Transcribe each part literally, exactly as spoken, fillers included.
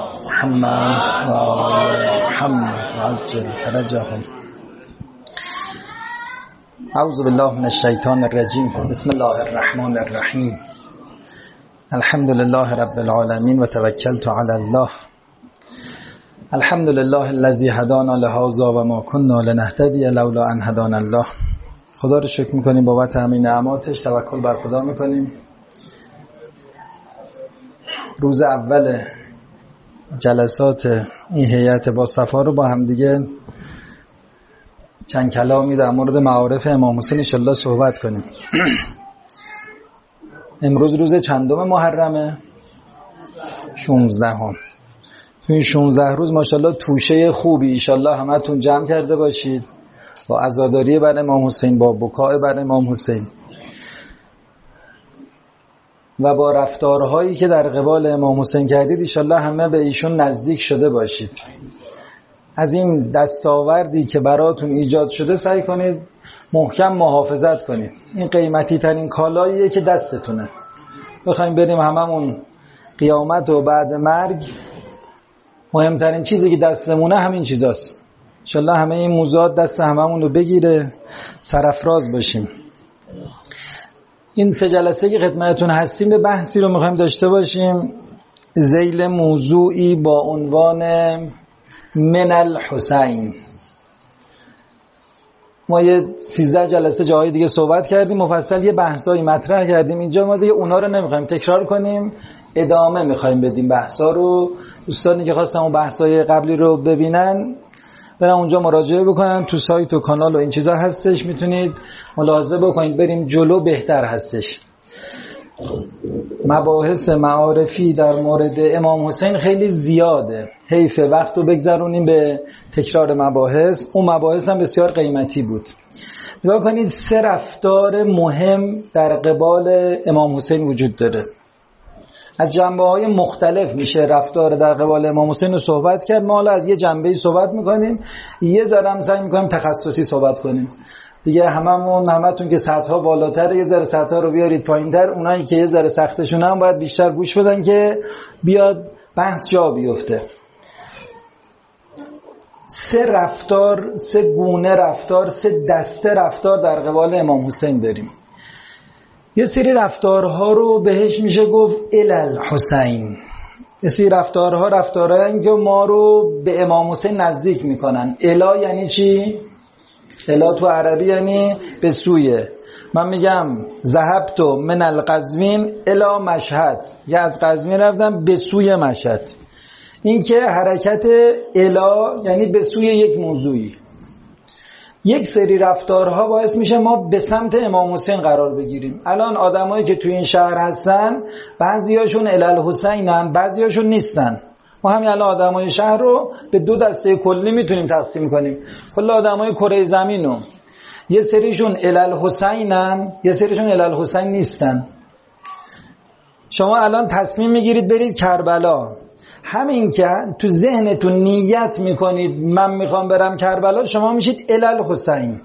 محمد و آل محمد و عجل فرجهم. اعوذ بالله من الشیطان الرجیم. بسم الله الرحمن الرحیم. الحمد لله رب العالمین و توکلت علی الله. الحمد لله الذی هدانا لهذا و ما كنا لنهتدی لولا ان هدانا الله. خدا رو شکر میکنیم بابت همین نعماتش، توکل بر خدا میکنیم. روز اول جلسات این هیئت با صفا رو با هم دیگه چند کلامی در مورد معارف امام حسین ان شاءالله صحبت کنیم. امروز روز چندم محرمه؟ شانزدهم. تو این شانزده روز ماشاءالله توشه خوبی ان شاءالله همتون جمع کرده باشید با عزاداری بر امام حسین، با بکاء بر امام حسین و با رفتارهایی که در قبال امام حسین کردید ان شاءالله همه به ایشون نزدیک شده باشید. از این دستاوردی که براتون ایجاد شده سعی کنید محکم محافظت کنید. این قیمتی ترین کالاییه که دستتونه. بخوایم بریم هممون قیامت و بعد مرگ، مهمترین چیزی که دستمونه همین چیزاست. انشالله همه این موضوعات دست هممون رو بگیره، سرافراز باشیم. این سه جلسه که خدمتتون هستیم به بحثی رو میخوایم داشته باشیم ذیل موضوعی با عنوان من الحسین. ما یه سیزده جلسه جاهای دیگه صحبت کردیم، مفصل یه بحثایی مطرح کردیم. اینجا ما دیگه اونا رو نمیخوایم تکرار کنیم، ادامه میخوایم بدیم بحثا رو. دوستانی که خواستن اون بحثای قبلی رو ببینن برن اونجا مراجعه بکنن، تو سایت و کانال و این چیزا هستش، میتونید ملاحظه بکنید. بریم جلو بهتر هستش. مباحث معارفی در مورد امام حسین خیلی زیاده، حیفه وقت رو بگذرونیم به تکرار مباحث. اون مباحث هم بسیار قیمتی بود. نگاه کنید، سه رفتار مهم در قبال امام حسین وجود داره. از جنبه های مختلف میشه رفتار در قبال امام حسین رو صحبت کرد. ما حالا از یه جنبه‌ای صحبت میکنیم، یه ذره هم سعی میکنیم تخصصی صحبت کنیم دیگه. هممون همتون که سطح‌ها بالاتره، یه ذره سطح‌ها رو بیارید پایین‌تر. اونایی که یه ذره سختشون هم باید بیشتر گوش بدن که بیاد بحث جا بیفته. سه رفتار، سه گونه رفتار، سه دسته رفتار در قبال امام حسین داریم. یه سری رفتارها رو بهش میشه گفت الالحسین. یه سری رفتارها رفتارهایی که ما رو به امام حسین نزدیک میکنن. الا یعنی چی؟ الا تو عربی یعنی به سوی. من میگم ذهبت من القزوین الا مشهد، یا از قزوین رفتم به سوی مشهد. این که حرکت الا یعنی به سوی یک موضوعی. یک سری رفتارها باعث میشه ما به سمت امام حسین قرار بگیریم. الان آدمایی که توی این شهر هستن بعضیاشون الالحسینن، بعضیاشون نیستن. ما همین الان آدمای شهر رو به دو دسته کلی میتونیم تقسیم کنیم. کل آدمای کره زمین رو یه سریشون الالحسینن، یه سریشون الالحسین نیستن. شما الان تصمیم میگیرید برید کربلا، همین که تو ذهنتون نیت میکنید من میخوام برم کربلا، شما میشید الالحسین.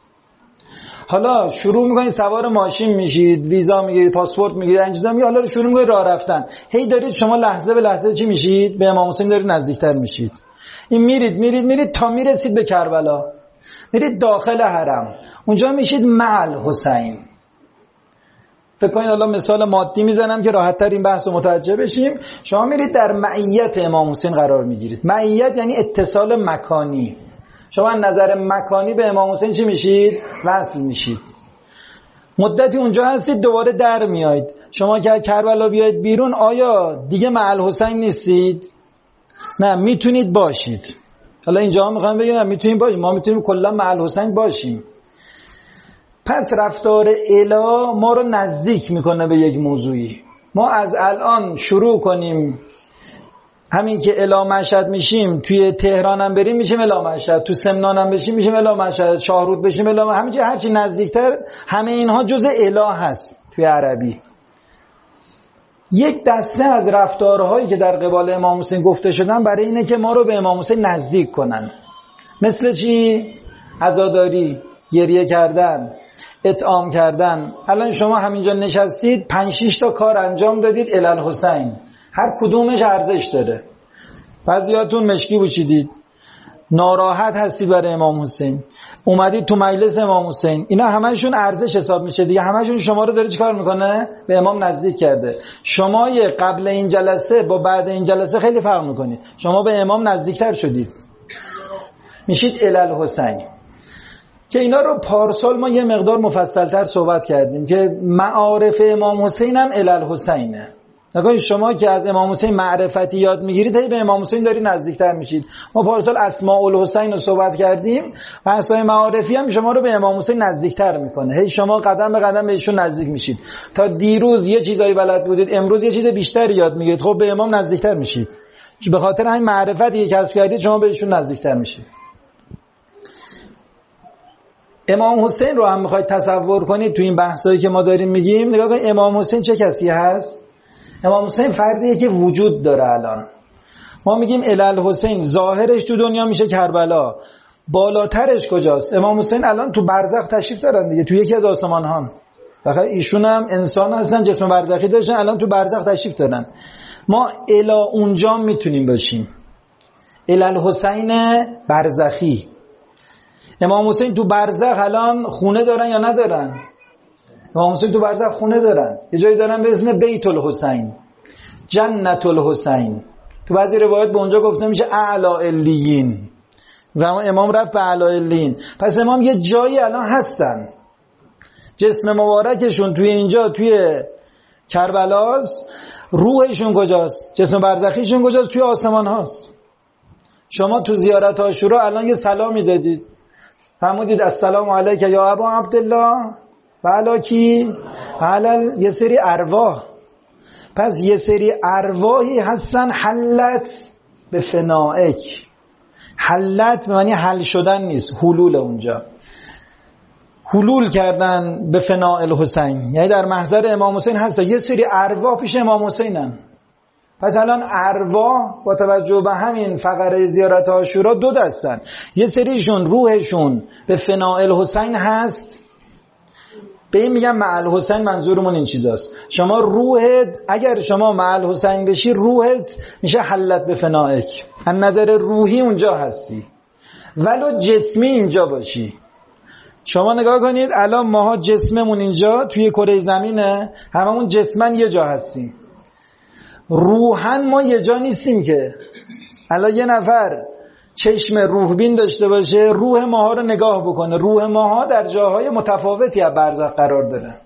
حالا شروع میکنید سوار ماشین میشید، ویزا میگیرید، پاسپورت میگیرید، این چیزا میگید، حالا شروع میکنید راه رفتن. هی دارید شما لحظه به لحظه چی میشید؟ به امام حسین دارید نزدیکتر میشید. این میرید میرید میرید تا میرسید به کربلا، میرید داخل حرم، اونجا میشید مع الحسین. فکر کنید الان مثال مادی میزنم که راحت تر این بحث رو متوجه بشیم. شما میرید در معیت امام حسین قرار میگیرید. معیت یعنی اتصال مکانی. شما از نظر مکانی به امام حسین چی میشید؟ وصل میشید. مدتی اونجا هستید، دوباره در میایید. شما که کربلا بیاید بیرون، آیا دیگه مع الحسین نیستید؟ نه، میتونید باشید. حالا اینجا میخوام بگم میتونید باشید، ما میتونیم کلا مع الحسین باشیم. پس رفتار الا ما رو نزدیک میکنه به یک موضوعی. ما از الان شروع کنیم، همین که الا مشهد میشیم، توی تهران هم بریم میشیم الا مشهد، تو سمنان هم بشیم میشیم الا مشهد، شاهرود بشیم الا مشهد، همینجوری هرچی نزدیکتر همه اینها جزء الا هست توی عربی. یک دسته از رفتارهایی که در قبال امام حسین گفته شدن برای اینه که ما رو به امام حسین نزدیک کنن. مثل چی؟ عزاداری، گریه کردن، اطعام کردن. الان شما همینجا نشستید، پنج شش تا کار انجام دادید الالحسین، هر کدومش ارزش داره. بعضیاتون مشکی پوشیدید، ناراحت هستی برای امام حسین، اومدید تو مجلس امام حسین، اینا همشون ارزش حساب میشه دیگه. همشون شما رو داره چیکار میکنه؟ به امام نزدیک کرده. شما یه قبل این جلسه با بعد این جلسه خیلی فرق میکنید. شما به امام نزدیکتر شدید، میشید الالحسین. که اینا رو پارسال ما یه مقدار مفصلتر صحبت کردیم که معارف امام حسین هم الالحسینه. نگاه شما که از امام حسین معرفتی یاد میگیرید، هی به امام حسین داری نزدیکتر میشید. ما پارسال اسماء الحسین رو صحبت کردیم، بحث‌های معارفی هم شما رو به امام حسین نزدیکتر میکنه. هی شما قدم به قدم بهشون نزدیک میشید. تا دیروز یه چیزایی بلد بودید، امروز یه چیز بیشتری یاد میگیرید، خب به امام نزدیکتر میشید. به خاطر همین معرفتی که کسب کردید شما بهشون نزدیکتر میشید. امام حسین رو هم میخواید تصور کنید تو این بحثایی که ما داریم میگیم، نگاه کنید امام حسین چه کسی هست؟ امام حسین فردیه که وجود داره. الان ما میگیم الالحسین، ظاهرش تو دنیا میشه کربلا، بالاترش کجاست؟ امام حسین الان تو برزخ تشریف دارن دیگه، تو یکی از آسمان ها. فقط ایشون هم انسان هستن، جسم برزخی داشتن، الان تو برزخ تشریف دارن. ما الا اونجا میتونیم باشیم، الالحسین برزخی. امام حسین تو برزخ الان خونه دارن یا ندارن؟ امام حسین تو برزخ خونه دارن، یه جایی دارن به اسم بیت الحسین، جنت الحسین. تو بعضی روایات به اونجا گفته میشه اعلی علیین، و امام رفت به اعلی علیین. پس امام یه جایی الان هستن، جسم مبارکشون توی اینجا توی کربلاست، روحشون کجاست؟ جسم برزخیشون کجاست؟ توی آسمان هاست. شما تو زیارت عاشورا الان یه سلامی دادید، فرمودید السلام علیک یا ابا عبدالله و علاکی علل یه سری ارواح. پس یه سری ارواحی هستن حلت به فنائک. حلت به معنی حل شدن نیست، حلول. اونجا حلول کردن به فناء الحسین، یعنی در محضر امام حسین هستن. یه سری ارواح پیش امام حسینن. پس الان ارواح با توجه به همین فقره زیارت عاشورا دو دستن. یه سریشون روحشون به فناء الحسین هست، به این میگم مع الحسین. منظورمون این چیزاست. شما روحت اگر شما مع الحسین بشی، روحت میشه حلت به فنائک، از نظر روحی اونجا هستی، ولو جسمی اینجا باشی. شما نگاه کنید الان ماها جسممون اینجا توی کره زمینه، هممون جسمن یه جا هستیم، روحن ما یه جا نیستیم. که الان یه نفر چشم روحبین داشته باشه، روح ماها رو نگاه بکنه، روح ماها در جاهای متفاوتی از برزخ قرار داره.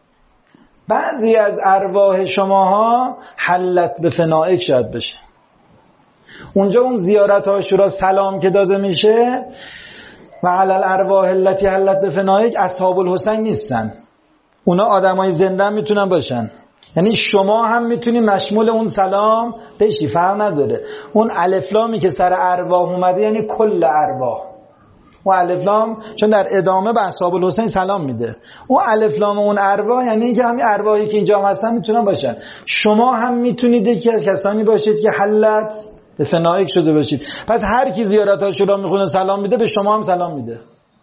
بعضی از ارواح شماها حلت به فنائک شاید بشه. اونجا اون زیارت عاشورا سلام که داده میشه و علی الارواح التي حلت به فنائک، اصحاب الحسین نیستن. اونا آدمای زنده میتونن باشن، یعنی شما هم میتونی مشمول اون سلام بشی، فرق نداره. اون الفلامی که سر ارواح اومده یعنی کل ارواح. اون الفلام چون در ادامه به اصحاب الحسین سلام میده، اون الفلام اون ارواح یعنی که همین ارواحی که اینجا هستن میتونن باشن. شما هم میتونید یکی از کسانی باشید که حلت به فنائک شده باشید. پس هر کی زیارت عاشورا میخونه سلام میده، به شما هم سلام میده،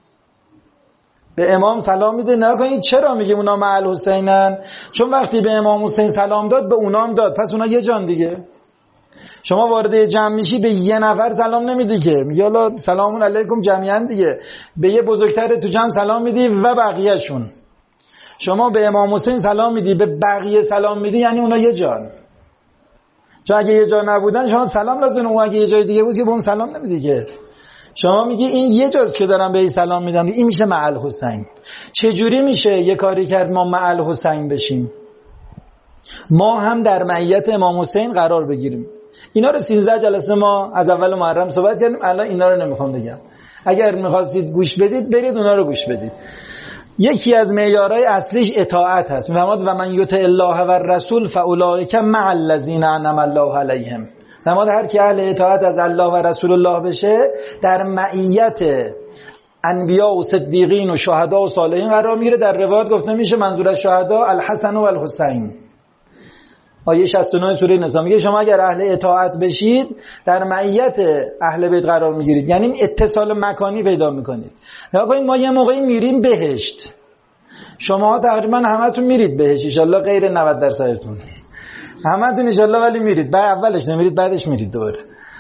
به امام سلام میده. نکنید چرا میگه اونا مع الحسینن؟ چون وقتی به امام حسین سلام داد به اونا هم داد، پس اونا یه جان دیگه. شما وارد جمع میشی به یه نفر سلام نمیدی که، میگه الله سلام علیکم جمعیان دیگه، به یه بزرگتر تو جمع سلام میدی و بقیه‌شون. شما به امام حسین سلام میدی، به بقیه سلام میدی، یعنی اونا یه جان. چون اگه یه جا نبودن شما سلام لازم، اون اگه یه جای دیگه بود که به اون سلام نمیدی که. شما میگی این یه جاست که دارم به این سلام میدم، این میشه مع الحسین. چجوری میشه یه کاری کرد ما مع الحسین بشیم؟ ما هم در معیت امام حسین قرار بگیریم. اینا رو سیزده جلسه ما از اول محرم صحبت کردیم، الان اینا رو نمیخوام بگم. اگر میخواستید گوش بدید برید اونا رو گوش بدید. یکی از معیارهای اصلیش اطاعت هست. میفرماد و من یطع الله و الرسول فاولئک مع الذین انعم الله علیهم. نماد هر کی اهل اطاعت از الله و رسول الله بشه در معیت انبیاء و صدیقین و شهدا و صالحین قرار میگیره. در روایت گفته میشه منظور از شهدا الحسن و الحسین. آیه شصت و نه سوره نساء میگه شما اگر اهل اطاعت بشید در معیت اهل بیت قرار میگیرید، یعنی اتصال مکانی پیدا میکنید. نگاه کنید ما یه موقعی میریم بهشت، شما تقریبا همتون میرید بهشت ان شاءالله، غیر نود درصدتون همتون ان شاءالله، ولی میرید. بعد اولش نمیرید، بعدش میرید دوباره.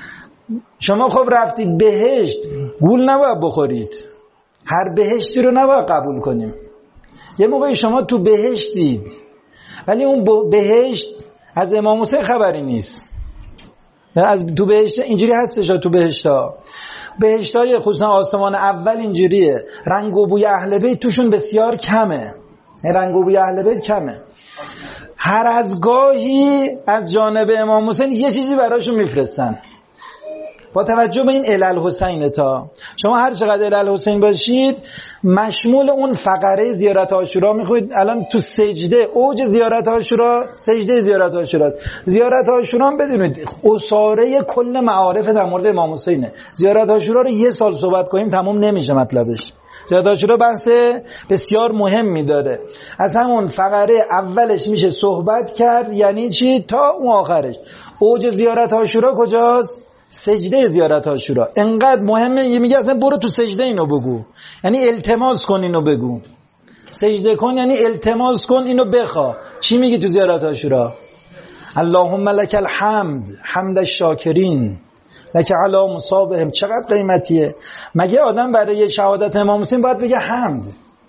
شما خب رفتید بهشت، گول نباید بخورید، هر بهشتی رو نباید قبول کنیم. یه موقعی شما تو بهشتید ولی اون بهشت از امام حسین خبری نیست. از تو بهشت اینجوری هستش، تو بهشتا بهشتای خصوصا آسمان اول اینجوریه، رنگ و بوی اهل بیت توشون بسیار کمه، رنگ و بوی اهل بیت کمه. هر از گاهی از جانب امام حسین یه چیزی براشون میفرستن. با توجه به این علل حسین، تا شما هر چقدر علل حسین باشید مشمول اون فقره زیارت عاشورا میخوید. الان تو سجده اوج زیارت عاشورا سجده زیارت عاشورا. زیارت عاشورا بدونید اساره کل معارف در مورد امام حسینه. زیارت عاشورا رو یه سال صحبت کنیم تموم نمیشه مطلبش. زیارت عاشورا بحث بسیار مهمی داره. از همون فقره اولش میشه صحبت کرد، یعنی چی تا اون آخرش. اوج زیارت عاشورا کجاست؟ سجده زیارت عاشورا. انقدر مهمه، میگه اصلا برو تو سجده اینو بگو، یعنی التماس کن اینو بگو. سجده کن یعنی التماس کن اینو بخوا. چی میگی تو زیارت عاشورا؟ اللهم لک الحمد حمد الشاکرین لک علی مصابهم. چقدر قیمتیه. مگه آدم برای شهادت امام حسین باید بگه حمد؟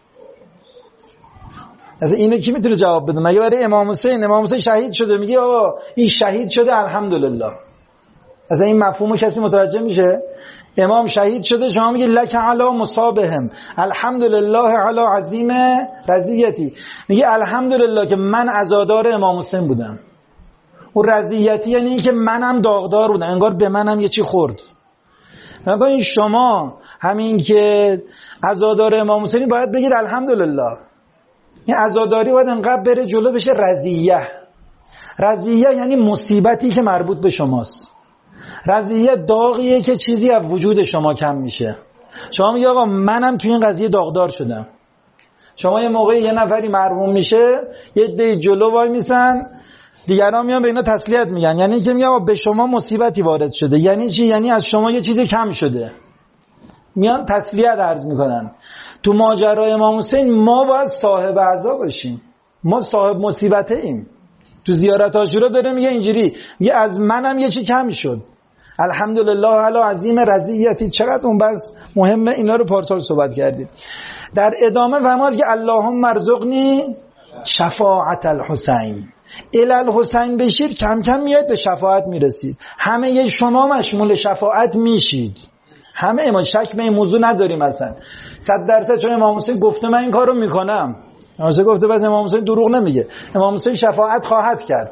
از اینو کی میتونه جواب بده؟ مگه برای امام حسین امام حسین شهید شده میگه آقا این شهید شده الحمدلله؟ از این مفهومو کسی متوجه میشه؟ امام شهید شده شما میگه لک علی مصابهم الحمدلله علی عظیم رضیتی. میگه الحمدلله که من عزادار امام حسین بودم. و رضیتی یعنی این که منم داغدار بودم، انگار به منم یه چی خورد. نگاه این شما همین که عزادار امام حسینی باید بگید الحمدلله. این عزاداری باید انقدر بره جلو بشه رضیه. رضیه یعنی مصیبتی که مربوط به شماست. رضیه داغیه که چیزی از وجود شما کم میشه. شما میگه آقا منم توی این قضیه داغدار شدم. شما یه موقعی یه نفری مرحوم میشه، یه عده جلو وای میسن، دیگران میان به اینا تسلیت میگن، یعنی که میگه آقا به شما مصیبتی وارد شده. یعنی چی؟ یعنی از شما یه چیزی کم شده. میان تسلیت عرض میکنن. تو ماجرای امام حسین ما باید صاحب عزا باشیم، ما صاحب مصیبته ایم. تو زیارت عاشورا داره میگه اینجوری، میگه از منم یه چی کم شد. الحمدلله علی عظیم رضیتی. چقدر اون بس مهمه. اینا رو پارسال صحبت کردیم. در ادامه فرمود که اللهم ارزقنی شفاعت الحسین. الال حسین بشید کم کم میاد به شفاعت میرسید. همه شما مشمول شفاعت میشید. همه ما شک به این موضوع نداریم اصلا. صد درصد. چون امام حسین گفته من این کارو میکنم. امام حسین گفته بس امام حسین دروغ نمیگه. امام حسین شفاعت خواهد کرد.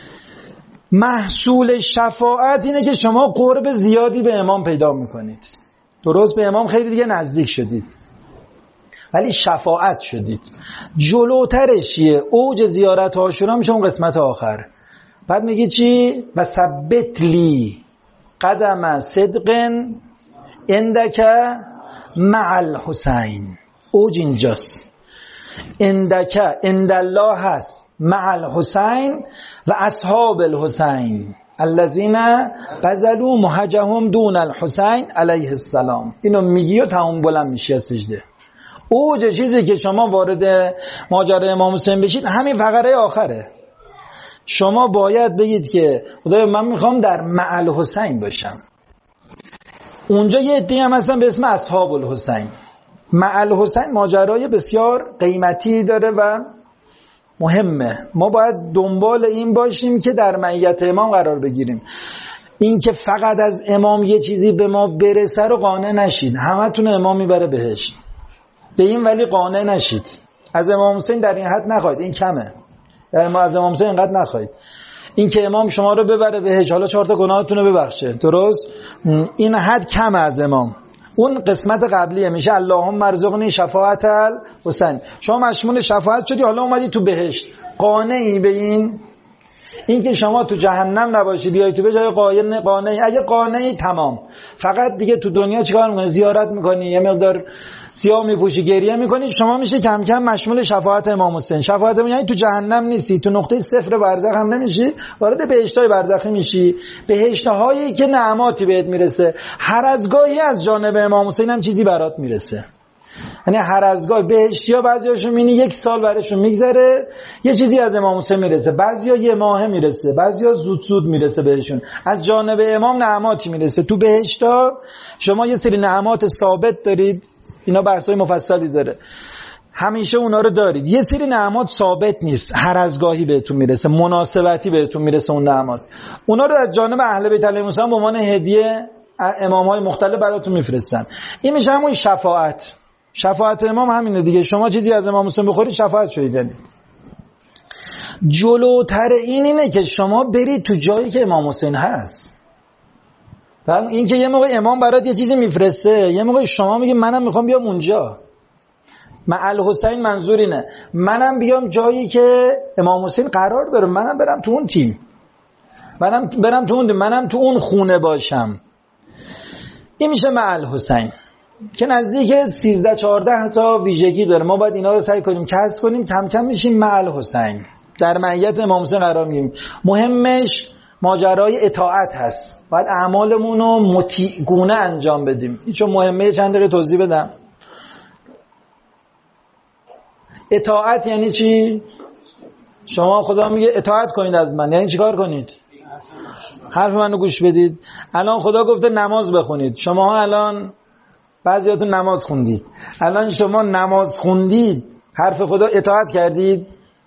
محصول شفاعت اینه که شما قرب زیادی به امام پیدا میکنید. درست به امام خیلی دیگه نزدیک شدید ولی شفاعت شدید. جلوترش چیه؟ اوج زیارت عاشورا میشه اون قسمت آخر. بعد میگه چی؟ و ثبت لی قدم صدق عندک مع الحسین. اوج اینجاست. عندک عند الله هست، مع الحسین و اصحاب الحسین الذین بذلوا مهجهم دون الحسین علیه السلام. اینو میگی و تمام بلند میشی از سجده. اوج چیزی که شما وارد ماجرای امام حسین بشید همین فقره آخره. شما باید بگید که خدایا من میخوام در مع الحسین باشم. اونجا یه عده‌ای هم هستن به اسم اصحاب الحسین. مع الحسین ماجرای بسیار قیمتی داره و مهمه. ما باید دنبال این باشیم که در معیت امام قرار بگیریم. این که فقط از امام یه چیزی به ما برسه رو قانع نشید. همتون امام میبره بهشت، به این ولی قانع نشید. از امام حسین در این حد نخواهید، این کمه. یعنی ما از امام حسین اینقدر نخواهید. این که امام شما رو ببره بهشت، حالا چهار تا گناهاتون رو ببخشه، درست؟ این حد کمه از امام. اون قسمت قبلیه میشه اللهم ارزقنی شفاعت الحسین. شما مشمول شفاعت شدی، حالا اومدی تو بهشت. قانعی به این؟ این که شما تو جهنم نباشی بیای تو به جای قایل قانعی. اگه قانعی تمام. فقط دیگه تو دنیا چیکار میکنی؟ زیارت میکنی، یه مقدار سیاه میپوشی، گریه میکنی، شما میشه کم کم مشمول شفاعت امام حسین. شفاعت امام یعنی تو جهنم نیستی، تو نقطه صفر برزخ هم نمیشی، وارد بهشتای برزخی میشی، بهشت‌هایی که نعماتی بهت میرسه. هر از گاهی از جانب امام حسین هم چیزی برات میرسه. یعنی هر از گاه بهشتیا بعضیاشون می‌بینی یک سال براشون میگذره یه چیزی از امام حسین میرسه، بعضیا یه ماهه میرسه، بعضیا زود زود میرسه بهشون. از جانب امام نعماتی میرسه. تو بهشتا شما یه سری نعمات ثابت دارید، اینا بحثای مفصلی داره، همیشه اونا رو دارید. یه سری نعمات ثابت نیست، هر از گاهی بهتون میرسه، مناسبتی بهتون میرسه اون نعمات. اونا رو از جانب اهل بیت علیهم السلام به عنوان هدیه امام‌های مختلف براتون میفرستن. این میشه همون شفاعت. شفاعت امام همینه دیگه. شما چیزی از امام حسین بخورید شفاعت شدید. یعنی جلوتر این اینه که شما برید تو جایی که امام حسین هست. این که یه موقع امام برات یه چیزی میفرسته، یه موقع شما میگی منم میخوام بیام اونجا. معل حسین منظور اینه منم بیام جایی که امام حسین قرار داره، منم برم تو اون تیم، منم برم تو اون تیم. منم تو اون خونه باشم. این میشه معل حسین که نزدیک سیزده چهارده تا ویژگی داره. ما باید اینا رو سعی کنیم کسب کنیم، کم کم میشیم معل حسین، در معیت امام حسین قرار میگیریم. مهمش ماجرای اطاعت هست. باید اعمالمون رو مطیعگونه انجام بدیم. این چون مهمه چند دقیقه توضیح بدم. اطاعت یعنی چی؟ شما خدا میگه اطاعت کنید از من، یعنی چی کار کنید؟ حرف منو گوش بدید. الان خدا گفته نماز بخونید، شما الان بعضیاتون نماز خوندید، الان شما نماز خوندید، حرف خدا اطاعت کردید؟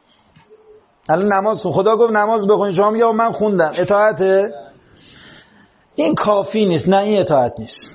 الان نماز خون، خدا گفت نماز بخونید، شما میگه من خوندم، اطاعته؟ این کافی نیست. نه، این اطاعت نیست.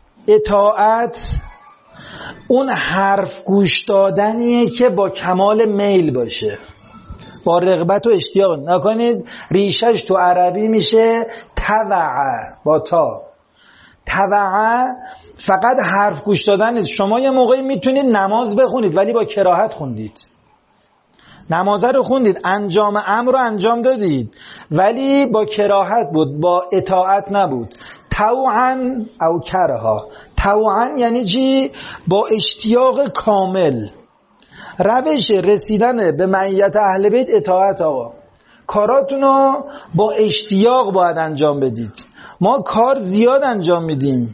اطاعت اون حرف گوش دادنیه که با کمال میل باشه، با رغبت و اشتیاق. نکنید ریشش تو عربی میشه تبعه، با تا. تبعه فقط حرف گوش دادن نیست. شما یه موقعی میتونید نماز بخونید ولی با کراهت خوندید، نماز رو خوندید، انجام امر رو انجام دادید ولی با کراهت بود، با اطاعت نبود. طوعا او کرها. طوعا یعنی چی؟ با اشتیاق کامل. روش رسیدن به معیت اهل بیت اطاعت. آقا کاراتونو با اشتیاق باید انجام بدید. ما کار زیاد انجام میدیم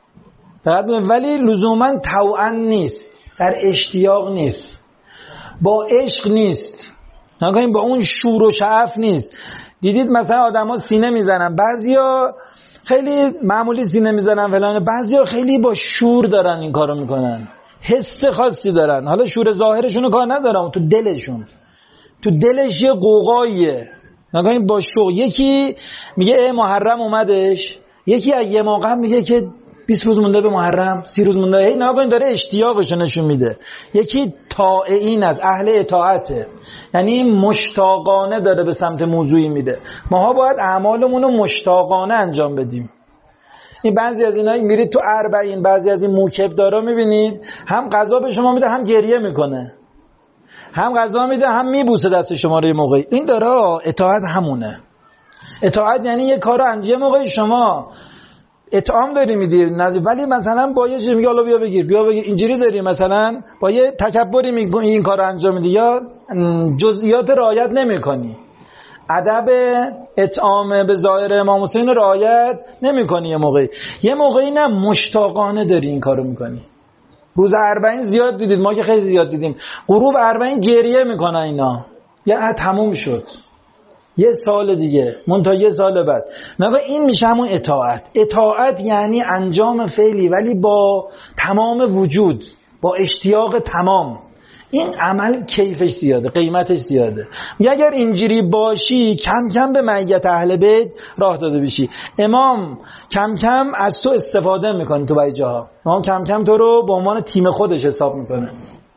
ولی لزوما طوعا نیست، در اشتیاق نیست، با عشق نیست، نکنیم با اون شور و شعف نیست. دیدید مثلا آدم ها سینه میزنن، بعضی ها خیلی معمولی سینه میزنن فلان، بعضی ها خیلی با شور دارن این کارو میکنن، حس خاصی دارن. حالا شور ظاهرشون رو کار ندارم، تو دلشون، تو دلش یه قوقاییه. نکنیم با شوق. یکی میگه ای محرم اومدش، یکی از یه موقع میگه که بیست روز مونده به محرم، سی روز مونده. هی نگاه داره اشتیاقش نشون میده. یکی طائعین از اهل اطاعته، یعنی مشتاقانه داره به سمت موضوعی میده. ماها باید اعمالمون رو مشتاقانه انجام بدیم. این بعضی از اینا میرید تو اربعین، بعضی از این موکبدارا میبینید هم غذا به شما میده هم گریه میکنه، هم غذا میده هم میبوسه دست شما رو یه موقعی. این داره اطاعت همونه. اطاعت یعنی یه کارو انجام موقعی شما اطعام داری میدی ولی مثلا با یه چیزی میگه حالا بیا بگیر بیا بگیر، اینجوری داری مثلا با یه تکبری میگی این کارو انجام میدی یا جزئیات رعایت نمیکنی، ادب اطعام به ظاهر امام حسین رعایت نمیکنی. یه موقعی یه موقعی نه مشتاقانه داری این کارو میکنی. روز اربعین زیاد دیدید، ما که خیلی زیاد دیدیم، غروب اربعین گریه میکنن اینا، یه تموم شد، یه سال دیگه منتها یه سال بعد. نگاه این میشه همون اطاعت. اطاعت یعنی انجام فعلی ولی با تمام وجود، با اشتیاق تمام. این عمل کیفش زیاده، قیمتش زیاده. میگه اگر اینجوری باشی کم کم به معیت اهل بیت راه داده بشی. امام کم کم از تو استفاده میکنه، تو باید جاها امام کم کم تو رو به عنوان تیم خودش حساب میکنه.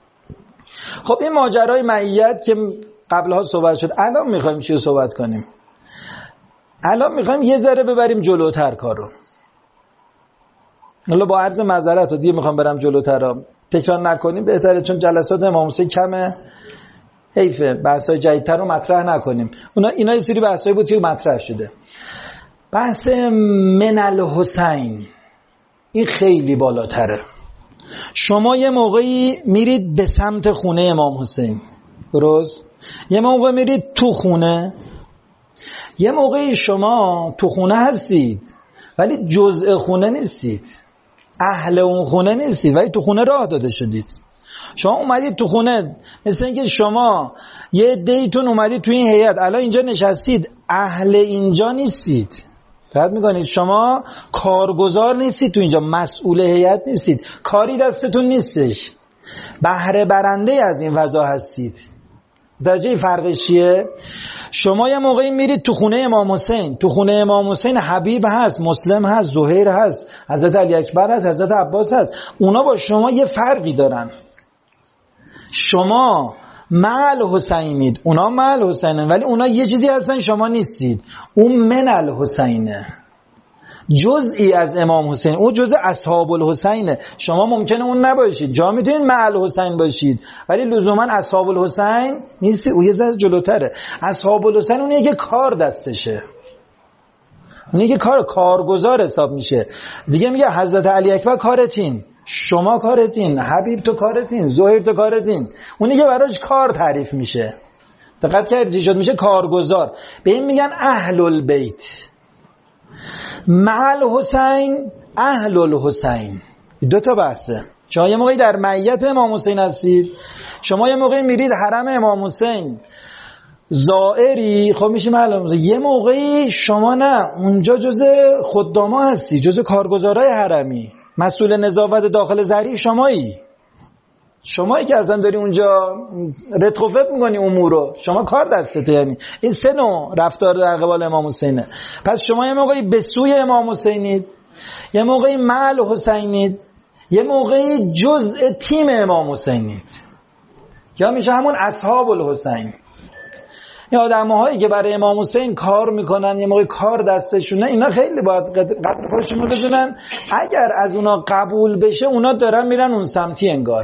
خب این ماجرای معیت که قبلها صحبت شد، الان میخوایم چی رو صحبت کنیم؟ الان میخوایم یه ذره ببریم جلوتر کارو. حالا با عرض معذرت و دیگه میخوام برم جلوتر، تکرار نکنیم بهتره، چون جلسات امام حسین کمه، حیفه بحثای جدیدتر رو مطرح نکنیم. اونا اینا یه سری بحثایی بود که مطرح شده. بحث من الحسین این خیلی بالاتره. شما یه موقعی میرید به سمت خونه امام حسین، درست؟ یه موقع میرید تو خونه، یه موقعی شما تو خونه هستید ولی جزء خونه نیستید. اهل اون خونه نیستید ولی تو خونه راه داده شدید. شما اومدید تو خونه، مثل اینکه شما یه عده‌ایتون اومدید تو این هیئت الان اینجا نشستید، اهل اینجا نیستید. دقت میکنید؟ شما کارگزار نیستید تو اینجا، مسئول هیئت نیستید، کاری دستتون نیستش، بهره برنده از این وضع هستید. درجه فرقش چیه؟ شما یه موقعی میرید تو خونه امام حسین، تو خونه امام حسین حبیب هست، مسلم هست، زهیر هست، حضرت علی اکبر هست، حضرت عباس هست، اونا با شما یه فرقی دارن. شما مع الحسینید، اونا مع الحسینن، ولی اونا یه چیزی هستن شما نیستید. اون من الحسینه، جزئی از امام حسین، اون جزء اصحاب الحسینه. شما ممکنه اون نباشید، جا میتونید مع الحسین باشید ولی لزوما اصحاب الحسین نیستی. اون یه ذره جلوتره. اصحاب الحسین اونیه که کار دستشه، اونیه که کار کارگزار حساب میشه دیگه. میگه حضرت علی اکبر کارتین، شما کارتین، حبیب تو کارتین، زهیر تو کارتین. اونی که براش کار تعریف میشه. دقت کردید چی شد؟ میشه کارگزار. به این میگن اهل البیت. مع الحسین اهل الحسین. دو تا بحثه. شما یه موقعی در معیت امام حسین هستید، شما یه موقعی میرید حرم امام حسین زائری، خب میشه معلومه. یه موقعی شما نه، اونجا جزء خداما هستی، جزء کارگزارای حرمی، مسئول نظافت داخل ذری شمایی. شمایی که اصلا داری اونجا رتقفت میکنی امورو، شما کار دستته. یعنی این سه نوع رفتار در قبال امام حسینه. پس شما یه موقعی به سوی امام حسینید، یه موقعی مع الحسینید، یه موقعی جزء تیم امام حسینید، یا میشه همون اصحاب الحسین. این آدم‌هایی که برای امام حسین کار میکنن، یه موقع کار دستشونه، اینا خیلی باید قدر خودشون رو بدونن. اگر از اونا قبول بشه، اونا دارن میرن اون سمتی، انگار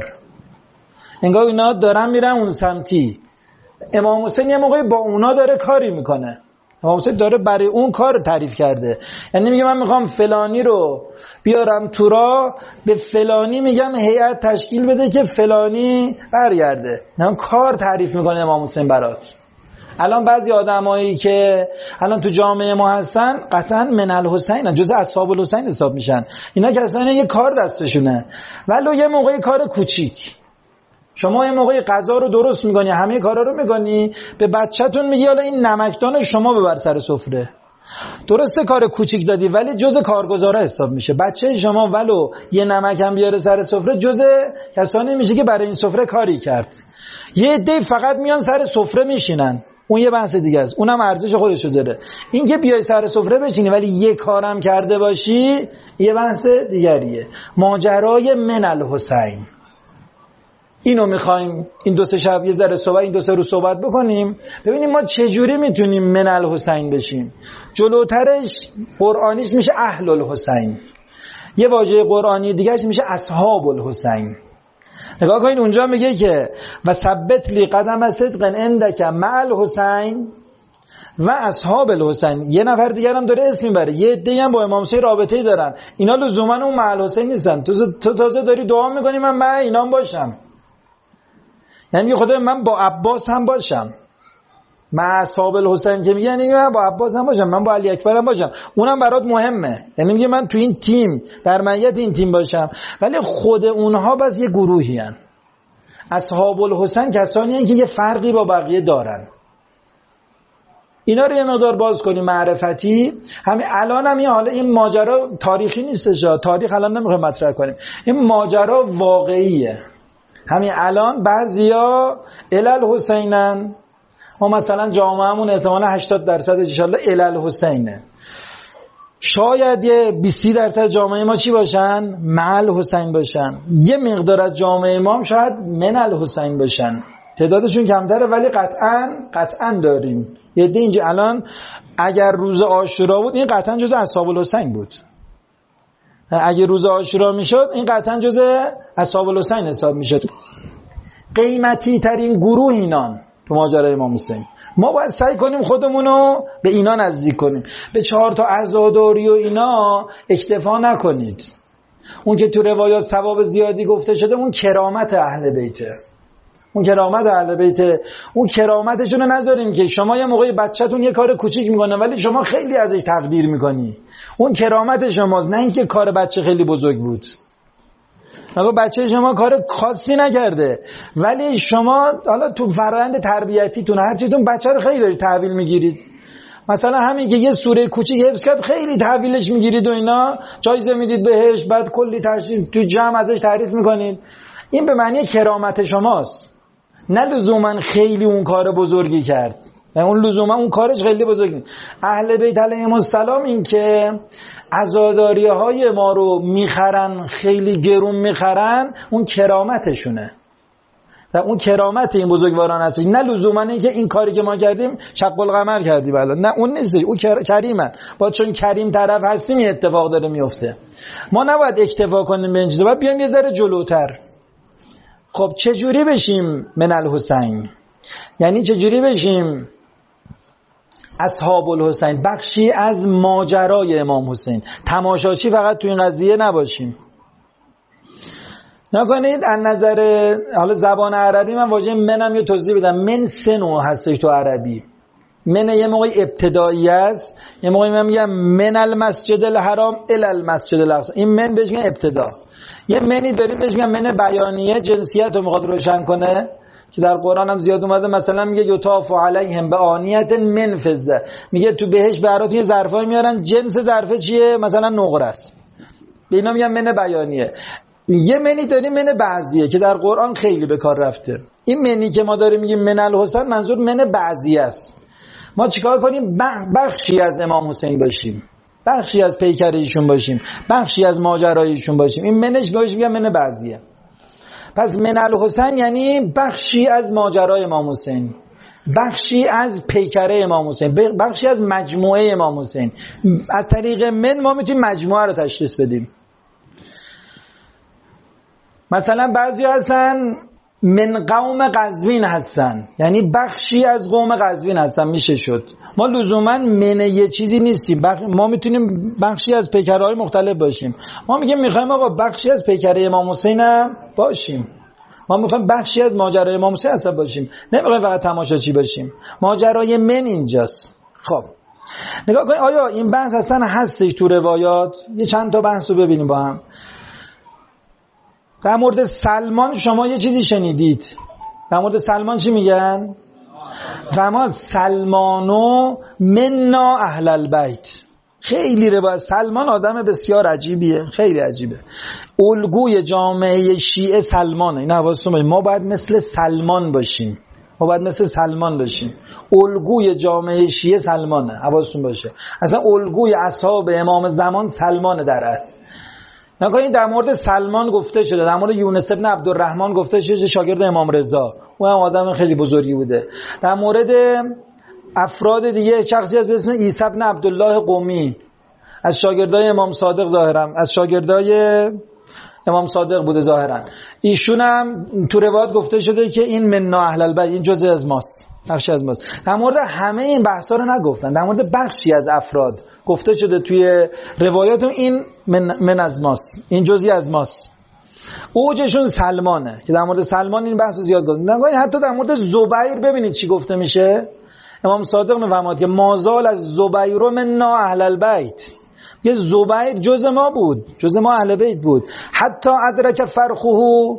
انگار اینا دارن میرن اون سمتی. امام حسین یه موقعی با اونا داره کاری میکنه، امام حسین داره برای اون کار تعریف کرده. یعنی میگه من میخوام فلانی رو بیارم تو راه، به فلانی میگم هیئت تشکیل بده که فلانی برگرده. نه کار تعریف میکنه امام حسین برات. الان بعضی آدمایی که الان تو جامعه ما هستن قطعا من الحسین، جزء اصحاب الحسین حساب میشن. اینا که اصلا یه کار دستشونه، ولو یه موقعی کار کوچیک. شما یه موقعی غذا رو درست میکنی، همه کارا رو میکنی، به بچه‌تون میگی حالا این نمکدان شما ببر سر سفره. درسته کار کوچیک دادی ولی جزء کارگزارا حساب میشه. بچه شما ولو یه نمک هم بیاره سر سفره، جزء کسانی میشه که برای این سفره کاری کرد. یه عده فقط میان سر سفره میشینن، اون یه بحث دیگه است، اونم ارزش خودشو داره. این که بیای سر سفره بشینی ولی یه کارم کرده باشی، یه بحث دیگریه. ماجرای من الحسین، اینو میخوایم این دو سه شب یه ذره صحبت، این دو سه روز صحبت بکنیم، ببینیم ما چجوری میتونیم من الحسین بشیم. جلوترش قرآنیش میشه اهل الحسین، یه واژه قرآنی دیگهش میشه اصحاب الحسین. نگاه کنید اونجا میگه که و ثبت لی قدم صدق عندک مع الحسین و اصحاب الحسین. یه نفر دیگر هم داره اسم میبره، یه عده‌ای هم با امام حسین رابطه‌ای دارن. اینا لزوما اون مع الحسین نیستن. تو تازه داری دعا میکنی من مع اینام باشم، یعنی خدا من با عباس هم باشم، مع اصحاب الحسین که میگه یعنی من با عباس هم باشم، من با علی اکبر هم باشم، اونم برات مهمه. یعنی میگه من تو این تیم، در معیت این تیم باشم، ولی خود اونها بس یه گروهی هن. اصحاب الحسین کسانی هن که یه فرقی با بقیه دارن. اینا رو یه مقدار باز کنیم معرفتی. همین الان هم حالا این ماجرا تاریخی نیستش، تاریخ الان نمیخوایم مطرح کنیم، این ماجرا واقعیه. همین الان بعضیا الال حسینن، ما مثلا جامعهمون احتمالا هشتاد درصد ان شاء الله الال حسینه. شاید یه بیست درصد جامعه ما چی باشن؟ مع الحسین باشن. یه مقدار از جامعه ما هم شاید من الحسین باشن. تعدادشون کمتره ولی قطعاً قطعاً داریم. یه ده اینجا الان اگر روز عاشورا بود این قطعاً جزء اصحاب الحسین بود. اگه روز عاشورا میشد این قطعاً جزء اصحاب الحسین حساب میشد. قیمتی ترین گروه اینان تو ماجرای امام حسین. ما باید سعی کنیم خودمونو به اینا نزدیک کنیم. به چهار تا عزاداری و اینا اکتفا نکنید. اون که تو روایات ثواب زیادی گفته شده اون کرامت اهل بیته. اون کرامت اهل بیته، اون کرامتشون رو نذاریم که شما یه موقعی بچه‌تون یه کار کوچیک میکنه ولی شما خیلی ازش تقدیر میکنی. اون کرامت شماست، نه اینکه کار بچه خیلی بزرگ بود. آقا بچه شما کار خاصی نکرده، ولی شما حالا تو فرآیند تربیتیتون هر چیتون بچه رو خیلی دارید تحویل میگیرید. مثلا همین که یه سوره کوچیک حفظ کرد خیلی تحویلش میگیرید و اینا، جایزه میدید بهش، بعد کلی تشریف تو جمع ازش تعریف میکنید. این به معنی کرامت شماست، نه لزوما خیلی اون کار بزرگی کرد، نه اون لزوما اون کارش خیلی بزرگی. اهل بیت علیهم السلام این که عزاداریه های ما رو میخرن، خیلی گرون میخرن، اون کرامتشونه و اون کرامت این بزرگواران هست، نه لزوما این که این کاری که ما کردیم شق القمر کردیم الان، نه اون نیست، اون کریمن. با چون کریم طرف هستیم این اتفاق داره میفته. ما نباید اکتفا کنیم به این چیزا، باید بیایم یه ذره جلوتر. خب چجوری بشیم من الحسین؟ یعنی چجوری بشیم اصحاب الحسین، بخشی از ماجرای امام حسین، تماشاچی فقط تو این قضیه نباشیم. نکنید از نظر حالا زبان عربی من واژه منم یه توضیح بدم. من سه نوع هستش تو عربی. من یه موقع ابتدایی است، یه موقع من میگم من المسجد الحرام الی المسجد الاقصی، این من بهش میگن ابتدا. یه منی داریم بهش میگن من بیانیه، جنسیت رو میخواد روشن کنه که در قرآن هم زیاد اومده. مثلا میگه یطاف علیهم بآنیة من فضة، میگه تو بهش براتون یه ظرفای میارن، جنس ظرفه چیه؟ مثلا نقره است. به اینا میگن من بیانیه. یه منی داریم من بعضیه که در قرآن خیلی به کار رفته. این منی که ما داریم میگیم من الحسین، منظور من بعضیه است. ما چیکار کنیم؟ بخشی از امام حسین باشیم، بخشی از پیکر ایشون باشیم، بخشی از ماجرای ایشون باشیم. این منش بهش میگن من بعضیه. پس من الحسین یعنی بخشی از ماجرای امام حسین، بخشی از پیکره امام حسین، بخشی از مجموعه امام حسین. از طریق من ما میتونیم مجموعه رو تشخیص بدیم. مثلا بعضی هستن من قوم قزوین هستن، یعنی بخشی از قوم قزوین هستن، میشه شد. ما لزوما من یه چیزی نیستیم، بخ... ما میتونیم بخشی از پیکرهای مختلف باشیم. ما میگیم میخوایم آقا بخشی از پیکره امام حسین هم باشیم، ما میخوایم بخشی از ماجرای امام حسین هستن باشیم، نمیخوایم فقط تماشاچی باشیم. ماجرای من اینجاست. خب نگاه کنید آیا این بحث اصلا هستش تو روایات؟ یه چند تا بحث رو ببینیم با هم. در مورد سلمان شما یه چیزی شنیدید. در مورد سلمان چی میگن؟ فما سلمانو منا اهل البیت. خیلی روایت. سلمان آدم بسیار عجیبیه، خیلی عجیبه. الگوی جامعه شیعه سلمانه. این حواستون باشه، ما باید مثل سلمان باشیم، ما باید مثل سلمان باشیم. الگوی جامعه شیعه سلمانه، حواستون باشه. اصلا الگوی اصحاب امام زمان سلمانه در اصل. نکنید در مورد سلمان گفته شده، در مورد یونس ابن عبدالرحمن گفته شده، شاگرد امام رضا، اون هم آدم خیلی بزرگی بوده. در مورد افراد دیگه شخصی از اسم عیسی ابن عبدالله قمی، از شاگردای امام صادق ظاهرا، از شاگردای امام صادق بوده ظاهرا. ایشون هم تو روایت گفته شده که این من اهل البیت، این جزء از ماست، بخشی از ماست. در مورد همه این بحثا رو نگفتن، در مورد بخشی از افراد گفته شده توی روایاتون این من, من از ماست، این جزئی از ماست. اوجشون سلمانه که در مورد سلمان این بحثو زیاد گفتن. نگاهید حتی در مورد زبیر ببینید چی گفته میشه. امام صادق میفرماد که مازال از زبیر من اهل البیت، یه زبیر جز ما بود، جز ما اهل بیت بود. حتی ادرک فرخه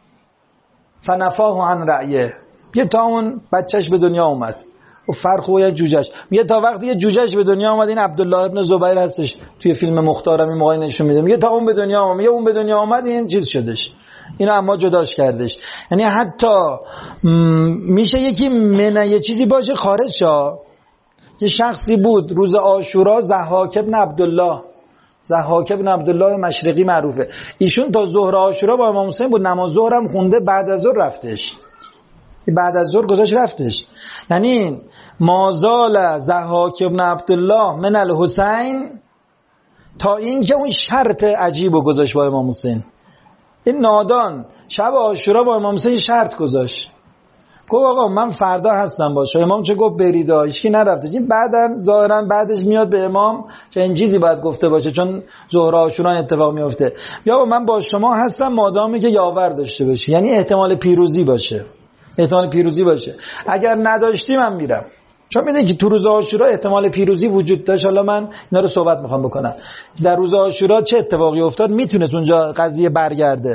فنفاه عن رأیه، یه تا اون بچهش به دنیا اومد و فرخ و یه جوجهش، میگه تا وقتی یه جوجهش به دنیا اومد، این عبدالله ابن زبیر هستش توی فیلم مختارم این موقعی نشون میده، میگه تا اون به دنیا اومد، میگه اون به دنیا اومد این چیز شدش، اینو اما جداش کردش. یعنی حتی میشه یکی منه یه چیزی باشه خارج شه. یه شخصی بود روز عاشورا، ضحاک ابن عبدالله، ضحاک ابن عبدالله مشرقی معروفه، ایشون تا ظهر عاشورا با امام حسین بود، نماز ظهر هم خونده، بعد از ظهر رفتش، بعد از ظهر گذاشت رفتش. یعنی مازال ضحاک ابن عبدالله من الحسین تا این که اون شرط عجیب رو گذاشت با امام حسین. این نادان شب عاشورا با امام حسین شرط گذاشت، گفت آقا من فردا هستم باشه. امام چه گفت برید، هیچ کی نرفته. این بعدن ظاهرا بعدش میاد به امام چه این چیزی باید گفته باشه، چون ظهر عاشورا اتفاق میفته، یا من با شما هستم مادامی که یاور داشته باشی، یعنی احتمال پیروزی باشه، احتمال پیروزی باشه. اگر نداشتی من میرم، چون میدونی که تو روز عاشورا احتمال پیروزی وجود داشت. حالا من اینا رو صحبت میخوام بکنم در روز عاشورا چه اتفاقی افتاد، میتونست اونجا قضیه برگرده.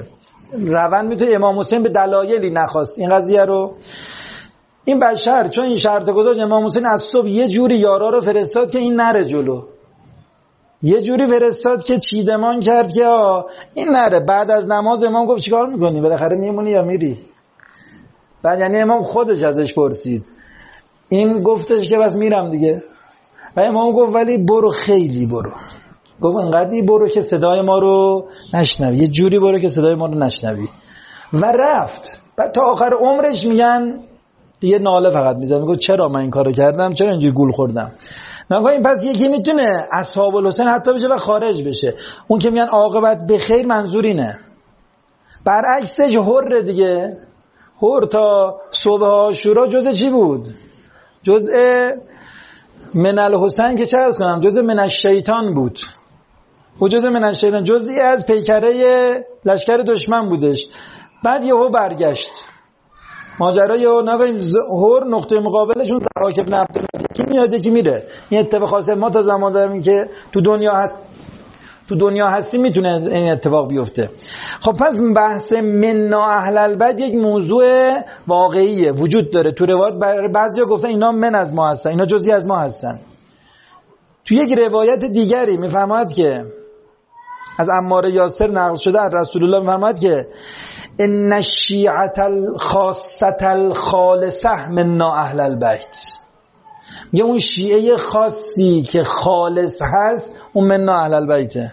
روند میتونه امام حسین به دلایلی نخواست این قضیه رو. این بشر چون این شرط گذاشت، امام حسین از صبح یه جوری یارا رو فرستاد که این نره جلو، یه جوری فرستاد که چیدمان کرد که این نره. بعد از نماز امام گفت چیکار میکنی؟ بالاخره میمونی یا میری؟ بعد یعنی امام خودش ازش پرسید، این گفتش که بس میرم دیگه. و امام گفت ولی برو، خیلی برو. گفت انقدری برو که صدای ما رو نشنوی، یه جوری برو که صدای ما رو نشنوی. و رفت. بعد تا آخر عمرش میگن دیگه ناله فقط میزنه، میگه چرا من این کارو کردم، چرا اینجوری گول خوردم. نگاه این پس یکی میتونه اصحاب الحسین حتی بشه و خارج بشه، اون که میگن عاقبت به خیر منظور اینه. برعکسش حر دیگه، حر تا صبح عاشورا جزء چی بود؟ جزء من الحسین که چه عرض کنم، جزء من الشیطان بود. و جزء من الشیطان جزئی از پیکره لشکر دشمن بودش. بعد یهو برگشت ماجرای یهو نگاه این هور نقطه مقابلشون ضحاک بن عبدالعزیز کی میاد یکی میره. این اتفاق خاصه ما تا زمان داریم که تو دنیا هست، تو دنیا هستی میتونه این اتفاق بیفته. خب پس بحث منا اهل البیت یک موضوع واقعیه، وجود داره. تو روایت بعضیا گفتن اینا من از ما هستن، اینا جزئی از ما هستن. تو یک روایت دیگری میفرماید که از عمار یاسر نقل شده از رسول الله، میفرماید که ان الشیعة الخاصة الخالصة منا اهل البیت. میگه اون شیعه خاصی که خالص هست اون منا اهل البیته.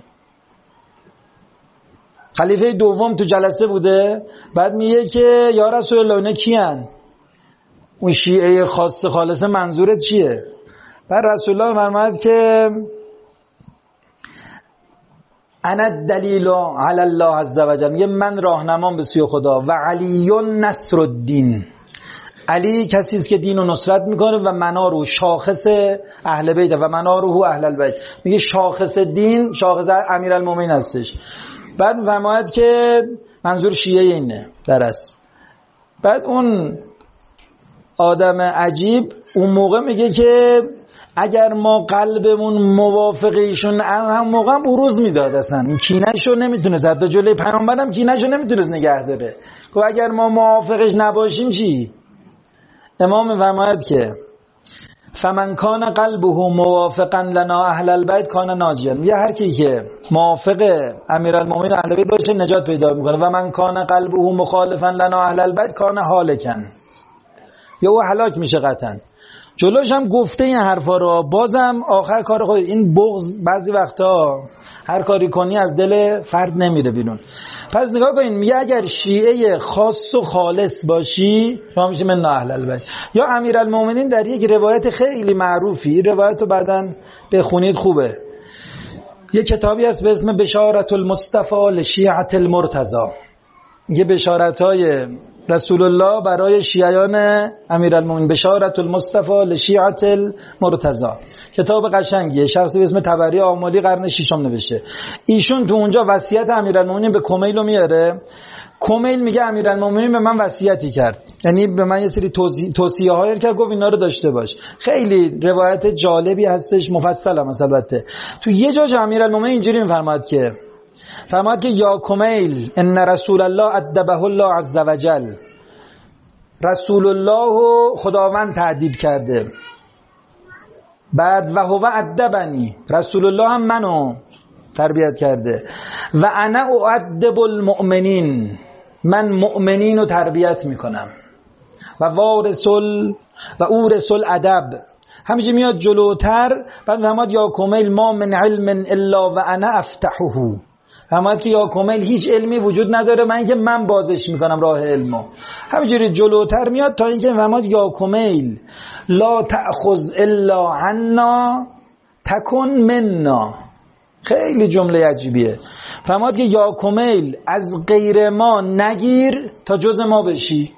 خلیفه دوم تو جلسه بوده، بعد میگه که یا رسول الله اینا کیان؟ اون شیعه خاص خالصه منظورت چیه؟ بعد رسول الله فرمود که انا الدلیل علی الله عز وجل، میگه من راهنمام به سوی خدا. و علی نصر الدین، علی کسی است که دین رو نصرت میکنه و منار و شاخص اهل بیت و منار و اهل البیت. میگه شاخص دین شاخص امیرالمومنین هستش. بعد فرماید که منظور شیعه اینه در اصل. بعد اون آدم عجیب اون موقع میگه که اگر ما قلبمون موافق ایشون هم موقع هم بروز میداد، اصلا کینه‌شو نمیتونه حتی جلوی پیامبرم کینه‌شو نمیتونه نگه داره. که اگر ما موافقش نباشیم چی؟ امام فرماید که فمن کان قلبه موافقا لنا اهل البیت کان ناجیا. یه هر کی که موافق امیرالمومنین اهل بیت باشه نجات پیدا میکنه. و من کان قلبه مخالفا لنا اهل البیت کان هالکن، یا او هلاک میشه قطعا. جلوش هم گفته این حرفا رو، بازم آخر کار خود. این بغض بعضی وقتا هر کاری کنی از دل فرد نمیره بیرون. پس نگاه کنین، میگه اگر شیعه خاص و خالص باشی شما میشه من اهل البیت. یا امیرالمومنین در یک روایت خیلی معروفی، این روایت رو بعداً بخونید خوبه، یک کتابی هست به اسم بشارت المصطفى لشیعة المرتضی، میگه بشارت‌های رسول الله برای شیعیان امیرالمومنین، بشارت المصطفى لشیعة المرتضی. کتاب قشنگیه، شخصی به اسم طبری آملی قرن ششم نوشته. ایشون تو اونجا وصیت امیرالمومنین به کمیل رو میاره. کمیل میگه امیرالمومنین به من وصیتی کرد، یعنی به من یه سری توصیه هایی کرد، گفت اینا رو داشته باش. خیلی روایت جالبی هستش، مفصل هم البته. تو یه جا امیرالمومنین اینجوری میفرماد که فرماد که یا کمیل ان رسول الله ادبه الله عز وجل، رسول الله خداوند تعذیب کرده. بعد و هو ادبنی، رسول الله هم منو تربیت کرده. و انا اؤدب المؤمنین، من مؤمنین رو تربیت میکنم. و وارثل و اورثل ادب، همیشه میاد جلوتر. بعد فرماد یا کمیل ما من علم الا و انا افتحه، فرمود که یا کمیل هیچ علمی وجود نداره من که من بازش میکنم راه علمو. همینجوری جلوتر میاد تا اینکه فرمود یا کمیل لا تأخذ الا عنا تکن منا. خیلی جمله عجیبیه. فرمود که یا کمیل از غیر ما نگیر تا جز ما بشی.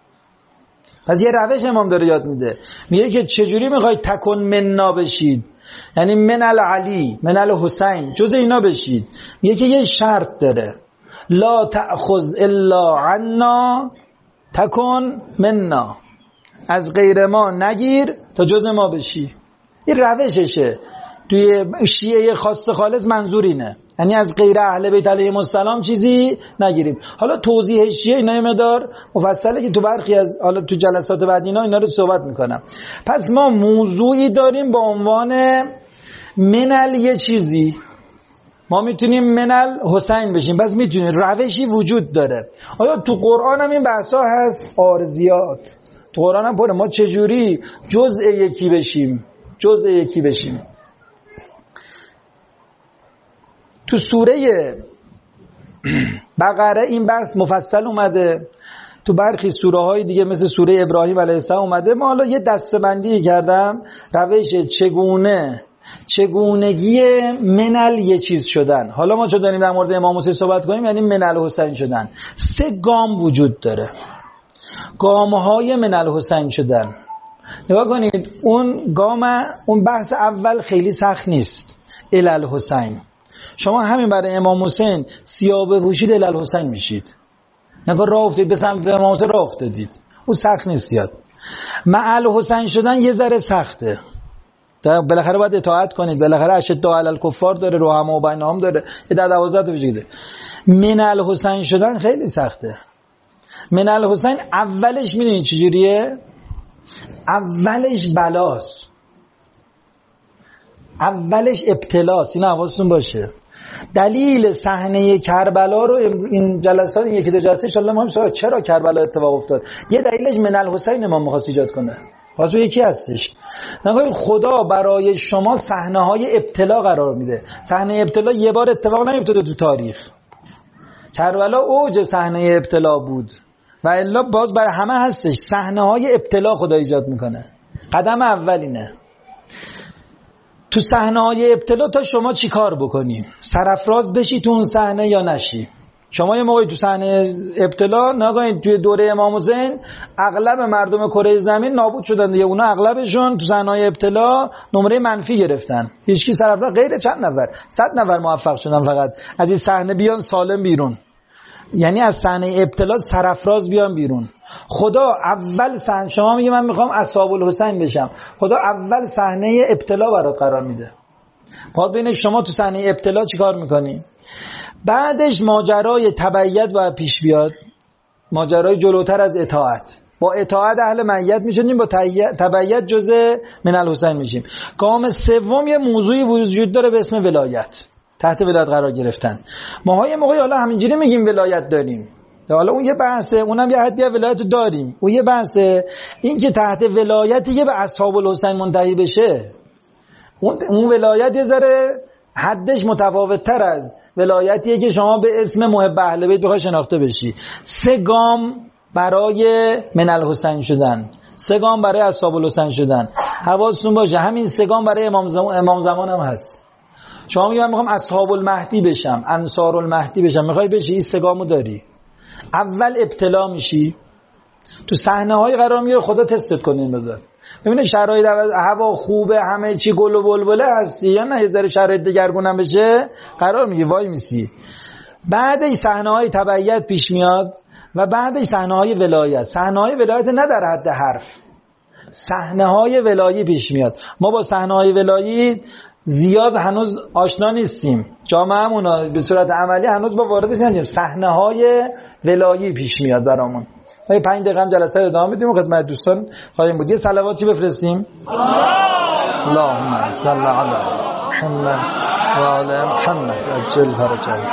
پس یه روش امام داره یاد میده، میگه که چجوری میخواید تکن منا بشید، یعنی من العلی من الحسین جز اینا بشید. میگه که یه شرط داره، لا تأخذ الا عنا تکن منا، از غیر ما نگیر تا جز ما بشی. این روششه. توی شیعه خاص خالص منظور اینه، یعنی از غیر اهل بیت علیهم السلام چیزی نگیریم. حالا توضیح شیعه اینا مقدار مفصله که تو برخی از حالا تو جلسات بعد اینا اینا رو صحبت میکنم. پس ما موضوعی داریم با عنوان منل یه چیزی، ما میتونیم منل حسین بشیم، پس میتونیم روشی وجود داره. آیا تو قرآن هم این بحثا هست؟ آرزیات تو قرآن هم پره. ما چجوری جزء یکی بشیم؟ جزء یکی بشیم. تو سوره بقره این بحث مفصل اومده، تو برخی سوره های دیگه مثل سوره ابراهیم علیه السلام اومده. ما حالا یه دسته‌بندی کردم روش چگونه چگونگی منل یه چیز شدن. حالا ما چون داریم در مورد امام حسین صحبت کنیم یعنی منل حسین شدن. سه گام وجود داره، گام‌های منل حسین شدن. نگاه کنید اون گام، اون بحث اول خیلی سخت نیست، الال حسین. شما همین برای امام حسین سیاه بپوشید الال حسین میشید. نگاه راه افتید به سمت امام حسین راه افتادید، اون سخت نیست زیاد. مع حسین شدن یه ذره سخته، بالاخره باید اطاعت کنید، بالاخره اشداء علی الکفار داره، رحما بینهم داره، یه در دوازده تا وجوده. من الحسین شدن خیلی سخته. من الحسین اولش میدونید چجوریه؟ اولش بلاست، اولش ابتلاست. این حواستون باشه. دلیل صحنه کربلا رو این جلسات، این یکی دو جلسه ان شاء الله ما هم چرا کربلا اتفاق افتاد، یه دلیلش من الحسین ما می‌خواست ایجاد کنه. واسه یکی هستش. نگاه خدا برای شما صحنه‌های ابتلا قرار میده. صحنه ابتلا یه بار اتفاق نیفتاده تو تاریخ. کربلا اوج صحنه ابتلا بود و الا باز برای همه هستش. صحنه‌های ابتلا خدا ایجاد میکنه. قدم اول اینه. تو صحنه‌های ابتلا تا شما چی کار بکنی؟ سرافراز بشی تو اون صحنه یا نشی؟ شما یه موقعی تو صحنه ابتلا نگاهید توی دوره امام حسین اغلب مردم کره زمین نابود شدن دیگه. اونا اغلبشون تو صحنه ابتلا نمره منفی گرفتن. هیچ کی سرافراز غیر چند نفر، صد نفر موفق شدن فقط از این صحنه بیان سالم بیرون. یعنی از صحنه ابتلا سرافراز بیان بیرون. خدا اول صحنه، شما میگه من میخوام اصحاب الحسین بشم، خدا اول صحنه ابتلا برات قرار میده. بعد ببین شما تو صحنه ابتلا چیکار میکنی؟ بعدش ماجرای تبعیت باید پیش بیاد، ماجرای جلوتر از اطاعت. با اطاعت اهل معیت میشیم، با تبعیت جزء من الحسین میشیم. گام سوم یه موضوعی وجود داره به اسم ولایت، تحت ولایت قرار گرفتن. ما یه موقعی حالا همینجوری میگیم ولایت داریم، حالا اون یه بحثه، اونم یه حدی ولایت داریم، اون یه بحثه. این که تحت ولایت یه به اصحاب الحسین منتهی بشه، اون اون ولایت یه ذره حدش متفاوت‌تر از ولایتیه که شما به اسم محب اهل بیت بخوای شناخته بشی. سه گام برای من الحسین شدن، سه گام برای اصحاب الحسین شدن. حواستون باشه همین سه گام برای امام زمان، امام زمان هم هست. شما میگی من میخوام اصحاب المهدی بشم، انصار المهدی بشم، میخوای بشی این سه گامو داری. اول ابتلا میشی، تو صحنه های قرار میگیره، خدا تستت کنه بذار ببینه شرایط هوا خوبه، همه چی گل و بلبله هستی یا نه، یه ذره شرایط دگرگونم بشه قرار میگیره، وای میسی. بعدش صحنه های تبعیت پیش میاد و بعدش صحنه های ولایت. صحنه های ولایت نه در حد حرف، صحنه های ولایی پیش میاد. ما با صحنه های ولایی زیاد هنوز آشنا نیستیم، جامعه‌مون به صورت عملی هنوز با واردش نشدیم. صحنه های ولایی پیش میاد برامون. ما پنج دقیقه هم جلسه رو ادامه بدیم و خدمت دوستان خواهیم بود. یه صلواتی بفرستیم. اللهم صل علی محمد و آل محمد عجل فرجهم.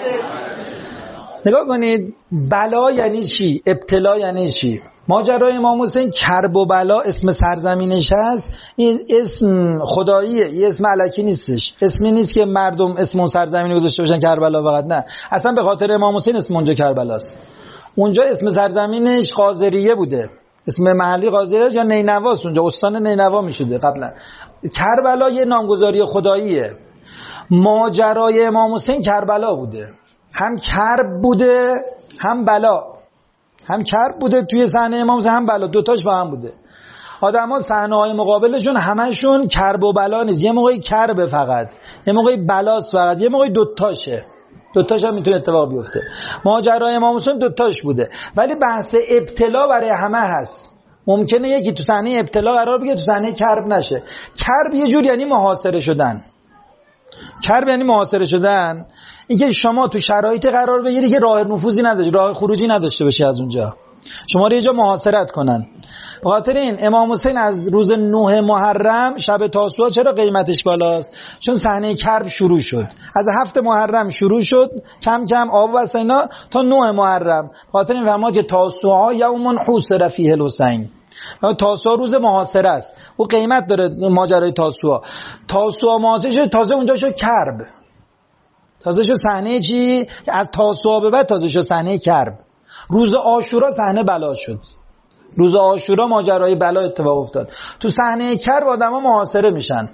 نگاه کنید بلا یعنی چی؟ ابتلا یعنی چی؟ ماجرای امام حسین کرب و بلا اسم سرزمینش هست. این اسم خداییه، این اسم الکی نیستش. اسمی نیست که مردم اسم اون سرزمینی گذاشته باشن کربلا فقط، نه، اصلا به خاطر امام حسین اسم اونجا کربلاست. اونجا اسم سرزمینش قاذریه بوده، اسم محلی قاذریه یا نینواست، اونجا استان نینوا میشده قبلا. کربلا یه نامگذاری خداییه. ماجرای امام حسین کربلا بوده، هم کرب بوده هم بلا، هم کرب بوده توی صحنه امام حسین، هم بلا، دوتاش با هم بوده. آدما صحنه‌های مقابلشون همشون کرب و بلا نیست، یه موقعی کرب فقط، یه موقعی بلاست فقط، یه موقعی دوتاشه، دوتاش هم میتونه اتفاق بیفته. ماجرای امام حسین دوتاش بوده، ولی بحث ابتلا برای همه هست. ممکنه یکی تو صحنه ابتلا قرار بگیره تو صحنه کرب نشه. کرب یه جور یعنی محاصره شدن. کرب یعنی محاصره شدن، اینکه شما تو شرایط قرار بگیری که راه نفوذی نداشته، راه خروجی نداشته باشی از اونجا، شما رو یه جا محاصرت کنن. به خاطر این امام حسین از روز نه محرم شب تاسوعا چرا قیمتش بالاست؟ چون صحنه کرب شروع شد، از هفت محرم شروع شد کم کم آب و اینا تا نه محرم. به خاطر این فرمود که تاسوعا یوم حوصر فیه الحسین، تاسوعا روز محاصره است، او قیمت داره ماجرای تاسوعا. تاسوعا محاصره شد، تازه اونجا شد کرب، تازه شد صحنه چی؟ از تاسوعا به بعد تازه شد صحنه کرب. روز عاشورا صحنه بلا شد، روز عاشورا ماجرای بلا اتفاق افتاد. تو صحنه کرب آدما محاصره میشن،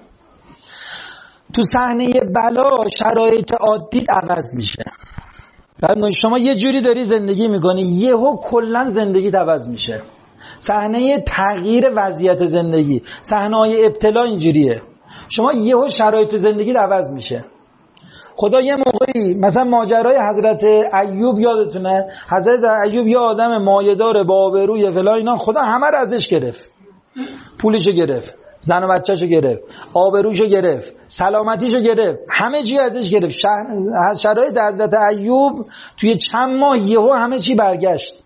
تو صحنه بلا شرایط عادی عوض میشه. بعد شما یه جوری داری زندگی میکنی، یهو کلا زندگی عوض میشه. صحنه تغییر وضعیت زندگی، صحنه‌های ابتلا اینجوریه، شما یهو شرایط زندگی عوض میشه. خدا یه موقعی مثلا ماجرای حضرت ایوب یادتونه، حضرت ایوب یه آدم مایه‌دار با آبروی فلان اینا، خدا همه رو ازش گرفت، پولشو گرفت، زن و بچه‌شو گرفت، آبروشو گرفت، سلامتیشو گرفت، همه چی ازش گرفت. شرایط حضرت ایوب توی چند ماه یهو همه چی برگشت.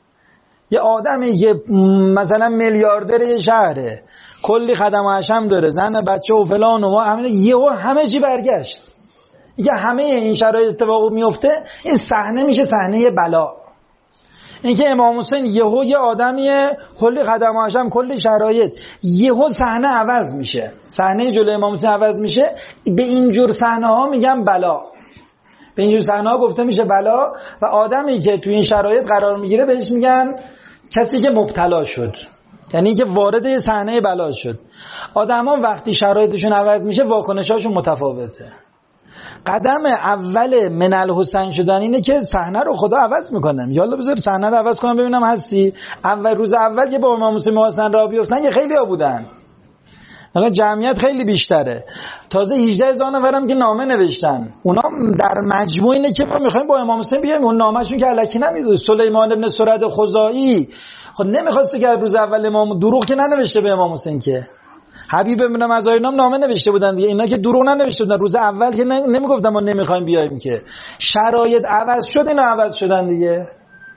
یه آدمی که مثلا میلیاردر یه شهره، کلی خدم و حشم داره، زن بچه و فلان و همه، یهو همه چی برگشت. دیگه همه این شرایط اتفاق میفته، این صحنه میشه صحنه بلا. اینکه امام حسین یهو یه آدمیه، کلی خدم و حشم، کلی شرایط، یهو صحنه عوض میشه، صحنه جلوی امام حسین عوض میشه. به اینجور صحنه ها میگن بلا، به اینجور صحنه ها گفته میشه بلا. و آدمی که تو این شرایط قرار میگیره بهش میگن کسی که مبتلا شد، یعنی که وارد یه صحنه بلا شد. آدما وقتی شرایطشون عوض میشه واکنشاشون متفاوته. قدم اول من الحسین شدن اینه که صحنه رو خدا عوض میکنه. یالا بذار صحنه رو عوض کنم ببینم هستی. اول روز اول که با امام حسین حسن را بیفتن یه خیلی ها بودن، الان جمعیت خیلی بیشتره، تازه هجده هزار نفرم که نامه نوشتن. اونا در مجموع اینه که ما میخوایم با امام حسین بیایم، اون نامه‌شون که الکی نمیدونه. سلیمان ابن سرد خزاعی خب نمیخواسته که روز اول امام، دروغ که ننوشته به امام حسین، که حبیب ابن مظاهرنام نامه نوشته بودن دیگه، اینا که دروغ ننوشته بودن. روز اول که نمیگفتن ما نمیخوایم بیایم، که شرایط عوض شد اینا عوض شدن دیگه.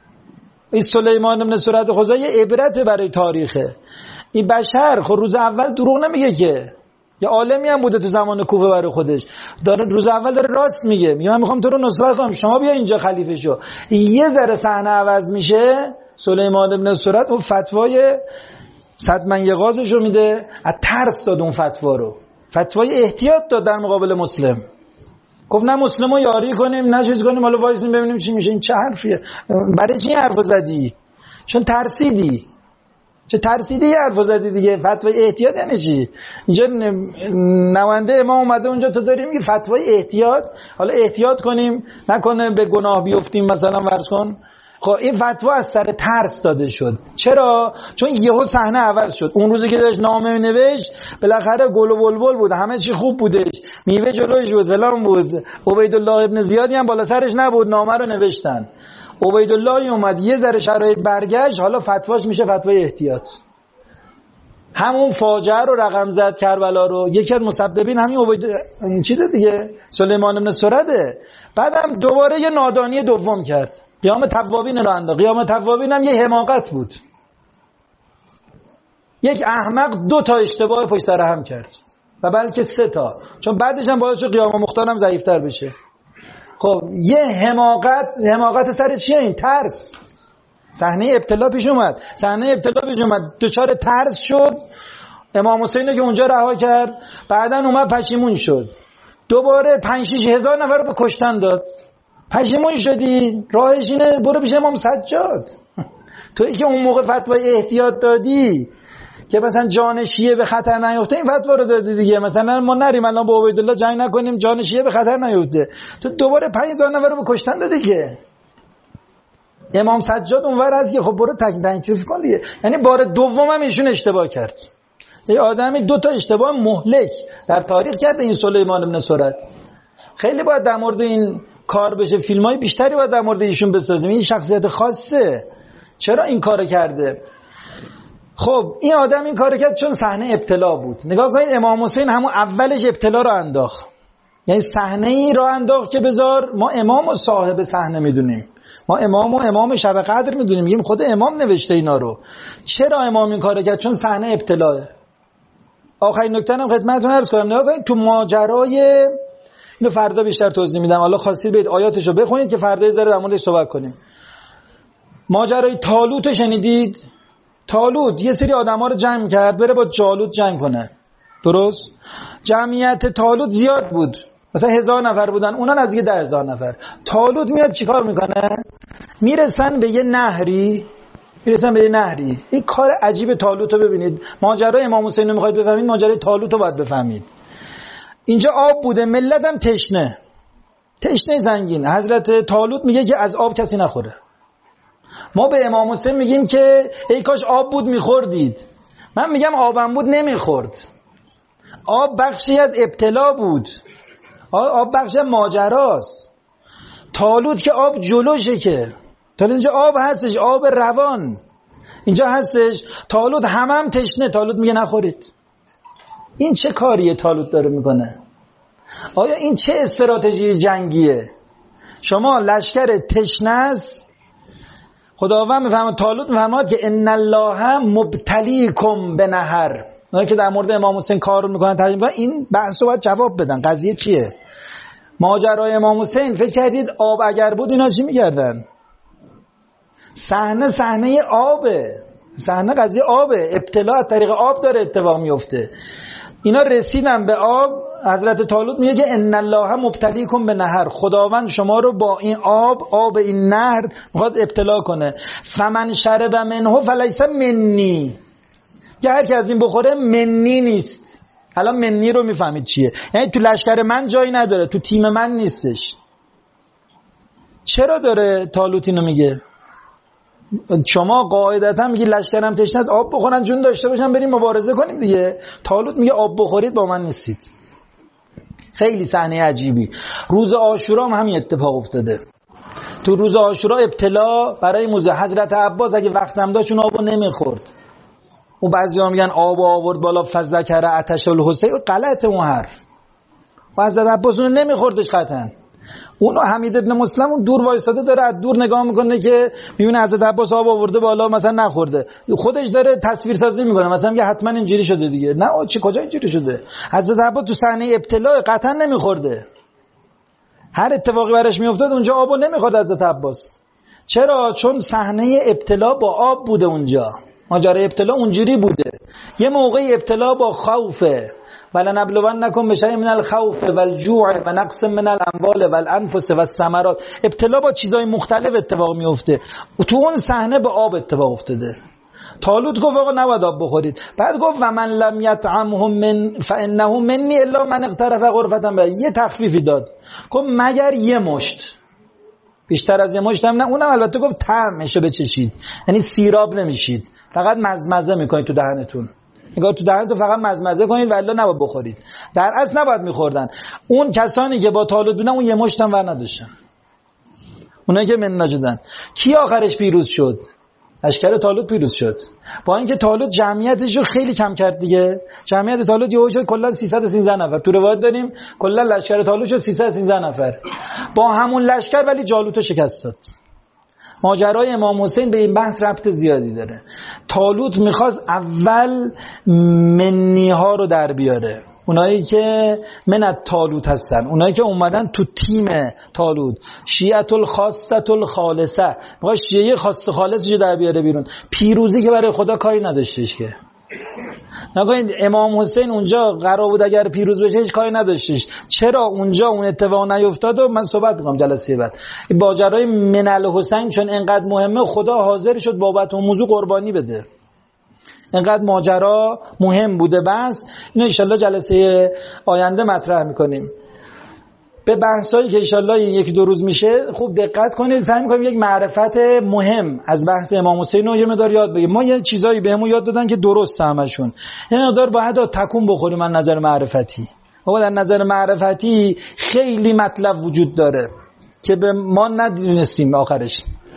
این سلیمان ابن سرد خزاعی عبرت برای تاریخه. این بشر خب روز اول دروغ نمیگه، که یه عالمی هم بوده تو زمان کوفه برای خودش، داره روز اول داره راست میگه، میگه من میخوام تو رو نصرت کنم، شما بیا اینجا خلیفه شو. یه ذره صحنه عوض میشه، سلیمان ابن سرد اون فتوای صد من یغازش رو میده، از ترس داد اون فتوا رو، فتوای احتیاط داد در مقابل مسلم. گفت نه مسلمو یاری کنیم نه چیز کنیم، حالا وایسیم ببینیم چی میشه. این چه حرفیه؟ برای چی حرف زدی؟ چون ترسیدی. چه ترسیدی حرف زدی دیگه. فتوای احتیاط یعنی چی؟ اینجا نوانده امام اومده اونجا، تو داری میگی فتوای احتیاط، حالا احتیاط کنیم نکنه به گناه بیفتیم مثلا ورز کن. خب این فتوا از سر ترس داده شد. چرا؟ چون یهو صحنه عوض شد. اون روزی که داشت نامه مینوشت بالاخره گل و بلبل بود، همه چی خوب بودش، میوه جلوش بود، فلان بود. عبیدالله ابن زیادی هم بالا سرش نبود، نامه رو نوشتن. عبیدالله اومد یه ذره شرایط برگشت، حالا فتواش میشه فتوای احتیاط. همون فاجعه رو رقم زد، کربلا رو. یکی از مسببین همین عبید این چیزه دیگه، سلیمان بن سرده. بعدم دوباره یه نادانی دوم کرد، قیام توابین رو انداخت. قیام توابین هم یه حماقت بود، یک احمق دو تا اشتباه پشت سر هم کرد و بلکه سه تا، چون بعدش هم باعث شد قیام مختار هم ضعیف‌تر بشه. خب یه حماقت، حماقت سر چیه؟ این ترس. صحنه ابتلا پیش اومد، صحنه ابتلا پیش اومد، دچار ترس شد. امام حسین که اونجا رها کرد، بعدن اومد پشیمون شد، دوباره پنج شش هزار نفر رو به کشتن داد. پشیمون شدی، راهش اینه برو پیش امام سجاد. تویی که اون موقع فتوای احتیاط دادی که مثلا جان شیعه به خطر نیفته، این فتوا رو دادی دیگه. مثلا ما نریم الان با عبیدالله جنگ نکنیم جان شیعه به خطر نیفته، تو دوباره پنج هزار نفر رو به کشتن دادی. که امام سجاد اونور هست که خب برو تکلیف کن دیگه. یعنی بار دوم هم ایشون اشتباه کرد. یه آدمی دو تا اشتباه مهلک در تاریخ کرده، این سلیمان بن سرد. خیلی باید در مورد این کار بشه، فیلمای بیشتری باید در مورد ایشون بسازیم. این شخصیت خاصه، چرا این کارو کرده؟ خب این آدم این کارو کرد چون صحنه ابتلا بود. نگاه کنید امام حسین همون اولش ابتلا رو انداخت، یعنی صحنه ای رو انداخت که بذار ما امام و صاحب صحنه میدونیم، ما امام و امام شب قدر میدونیم، میگیم خود امام نوشته اینا رو. چرا امام این کارو کرد؟ چون صحنه ابتلاه. آخرین نکته هم خدمتتون عرض کنم، نگاه کنید تو ماجرای، اینو فردا بیشتر توضیح میدم، حالا خواستید برید آیاتشو بخونید که فردا یه ذره در موردش صحبت کنیم. ماجرای طالوت رو شنیدید؟ طالوت یه سری آدما رو جمع کرد بره با جالوت جنگ کنه، درست؟ جمعیت طالوت زیاد بود، مثلا هزار نفر بودن، اونا نزدیک ده هزار نفر. طالوت میاد چیکار میکنه؟ میرسن به یه نهری، میرسن به یه نهری. این کار عجیب طالوت رو ببینید. ماجرای امام حسین رو میخواید بفهمید، ماجرای طالوت رو باید بفهمید. اینجا آب بوده، ملت هم تشنه، تشنه زنگین. حضرت طالوت میگه که از آب کسی نخوره. ما به امام حسین میگیم که ای کاش آب بود میخوردید. من میگم آبم بود نمیخورد. آب بخشی از ابتلا بود، آب بخشی از ماجراست. طالوت که آب جلوشه، که تا اینجا آب هستش، آب روان اینجا هستش. طالوت همه هم تشنه، طالوت میگه نخورید. این چه کاریه طالوت داره میکنه؟ آیا این چه استراتژی جنگیه؟ شما لشکر تشنه است، خداوند میفهمه، طالوت میفهمه که ان الله مبتلیکم بنهر. اونا که در مورد امام حسین کار میکنن ترجمه میکنن، این بحثو باید جواب بدن. قضیه چیه؟ ماجرای امام حسین فکر کردید آب اگر بود اینا چی میکردن؟ صحنه صحنه آبه، صحنه قضیه آبه، ابتلا از طریق آب داره اتفاق میفته. اینا رسیدن به آب، حضرت طالوت میگه که ان الله مبتلیکم به نهر، خداوند شما رو با این آب، آب این نهر میخواد ابتلا کنه. فمن شرب منه فلیس منی، که هر کی از این بخوره منی نیست. الان منی رو میفهمید چیه؟ یعنی تو لشکر من جایی نداره، تو تیم من نیستش. چرا داره طالوت اینو میگه؟ شما قاعدتا میگی لشکرم تشنه است، آب بخورن جون داشته باشن بریم مبارزه کنیم دیگه. طالوت میگه آب بخورید با من نیستید. خیلی صحنه عجیبی. روز عاشورا هم همین اتفاق افتاده. تو روز عاشورا ابتلا برای موزه. حضرت عباس اگه وقتم داشت اون آبو نمیخورد. اون بعضی‌ها میگن آب آورد بالا فذکر عطش الحسین، غلط اون حرف. و حضرت عباس اون نمیخوردش قطعا. اونو حمید ابن مسلم اون دور وایساده داره از دور نگاه میکنه که میبینه حضرت عباس آب آورده بالا مثلا نخورده، خودش داره تصویر سازی میکنه، مثلا میگه حتما اینجوری شده دیگه. نه چه کجا اینجوری شده؟ حضرت عباس تو صحنه ابتلا قطعا نمیخورده. هر اتفاقی براش میافتاد اونجا آبو نمیخورد حضرت عباس. چرا؟ چون صحنه ابتلا با آب بوده اونجا. ماجرای ابتلا اونجوری بوده. یه موقعی ابتلا با خوفه، ولنبلونکم بشیء من الخوف والجوع و نقص من الاموال والانفس والثمرات. ابتلا با چیزای مختلف اتفاق میفته. تو اون صحنه به آب اتفاق افتاده. طالوت گفت آقا نباید آب بخورید. بعد گفت و من لم یطعمه من فانه منی الا من اقترف غرفه به. یه تخفیفی داد، گفت مگر یه مشت، بیشتر از یه مشت هم نه. اونم البته گفت طعمشو بچشید، یعنی سیراب نمیشید، فقط مزمزه میکنید تو دهنتون. نگاه تو دهنتون فقط مزمزه کنید و الا نباید بخورید. در اصل نباید میخوردن. اون کسانی که با طالوت بودن اون یه مشت هم ور نداشتن، اونایی که من نجدن. کی آخرش پیروز شد؟ لشکر طالوت پیروز شد. با اینکه طالوت جمعیتش رو خیلی کم کرد دیگه. جمعیت طالوت یهو شد کلا سیصد و سیزده نفر. تو روایت داریم کلا لشکر طالوت شد سیصد و سیزده نفر. با همون لشکر ولی جالوت رو شکست داد. ماجرای امام حسین به این بحث ربط زیادی داره. طالوت میخواست اول منی ها رو در بیاره، اونایی که من طالوت هستن، اونایی که اومدن تو تیم طالوت. شیعه الخاصه الخالصه، میخواد شیعه خاص خالصش در بیاره بیرون. پیروزی که برای خدا کاری نداشتش که. نگاهید امام حسین اونجا قرار بود اگر پیروز بشه هیچ کاری نداشتش. چرا اونجا اون اتفاق نیفتاد و من صحبت میکنم جلسه بعد. این ماجرای من الحسین چون اینقدر مهمه خدا حاضر شد بابت اون موضوع قربانی بده. اینقدر ماجرا مهم بوده. بس اینو ان شاءالله جلسه آینده مطرح میکنیم. به بحثایی که ان شاءالله یک دو روز میشه خوب دقت کنید. سعی می‌کنیم یک معرفت مهم از بحث امام حسین رو یه مقدار یاد بگیریم. ما یه چیزایی بهمون یاد دادن که درست همشون. یه مقدار باید تکون بخوریم از نظر معرفتی. بابا در نظر معرفتی خیلی مطلب وجود داره که به ما ندونستیم آخرش.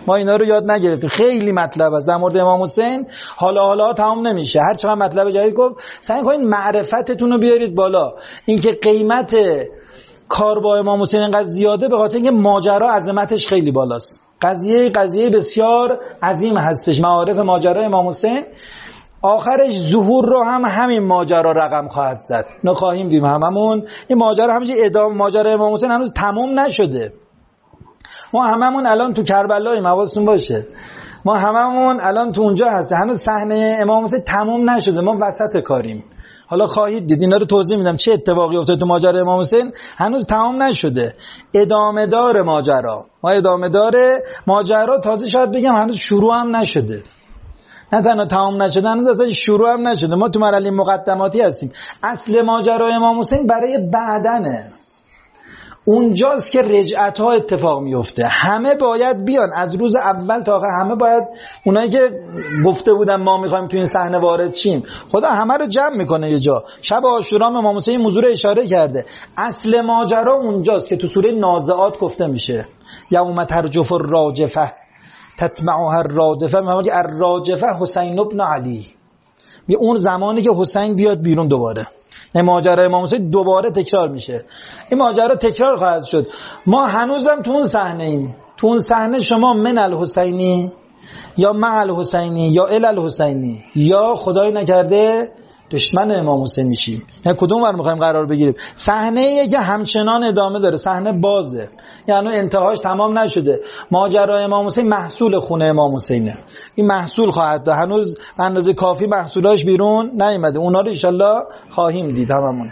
ما اینا رو یاد نگرفتیم. خیلی مطلب است در مورد امام حسین، حالا حالا تمام نمیشه، هر چقدر مطلب جدید گفت. سعی کنید معرفتتون رو بیارید بالا. اینکه قیمت کار با امام حسین اینقدر زیاده به خاطر اینکه ماجرا عظمتش خیلی بالاست. قضیه قضیه بسیار عظیم هستش. معارف ماجرا امام حسین آخرش ظهور رو هم همین ماجرا رقم خواهد زد. نخواهیم دیم هممون این ماجرا همینجوری ادامه ماجرا امام حسین هنوز تمام نشده. ما هممون الان تو کربلاییم، حواستون باشه. ما هممون الان تو اونجا هستیم. هنوز صحنه امام حسین تمام نشده، ما وسط کاریم. حالا خواهید دید، اینا رو توضیح میدم چه اتفاقی افتاد تو ماجرا امام حسین. هنوز تمام نشده، ادامه دار ماجرا. ما ادامه داره ماجرا، تازه شاید بگم هنوز شروع هم نشده. نه تنها تمام نشده، هنوز اصلا شروع هم نشده. ما تو مرحله مقدماتی هستیم. اصل ماجرا امام حسین برای بعدنه. اونجاست که رجعت‌ها اتفاق میفته. همه باید بیان از روز اول تا آخر. همه باید، اونایی که گفته بودن ما میخوایم تو این صحنه وارد شیم، خدا همه رو جمع میکنه یه جا. شب عاشورا امام حسین این موضوع رو اشاره کرده. اصل ماجرا اونجاست که تو سوره نازعات گفته میشه یوم ترجف الراجفه تتبعها الرادفه. میگه الراجفه حسین ابن علی، می اون زمانی که حسین بیاد بیرون دوباره. این ماجرا امام حسین دوباره تکرار میشه. این ماجرا تکرار خواهد شد. ما هنوزم تو اون صحنه ایم. تو اون صحنه شما من الحسینی یا مع الحسینی یا ال الحسینی یا خدای نکرده دشمن امام حسین میشیم. یعنی کدوم ور میخوایم قرار بگیریم؟ صحنه ایه که همچنان ادامه داره. صحنه بازه، یعنی انتهاش تمام نشده. ماجرا امام حسین محصول خونه امام حسینه. این محصول خواهد داشت. هنوز به اندازه کافی محصولاش بیرون نیامده. اونا رو ان شاءالله خواهیم دید هممون.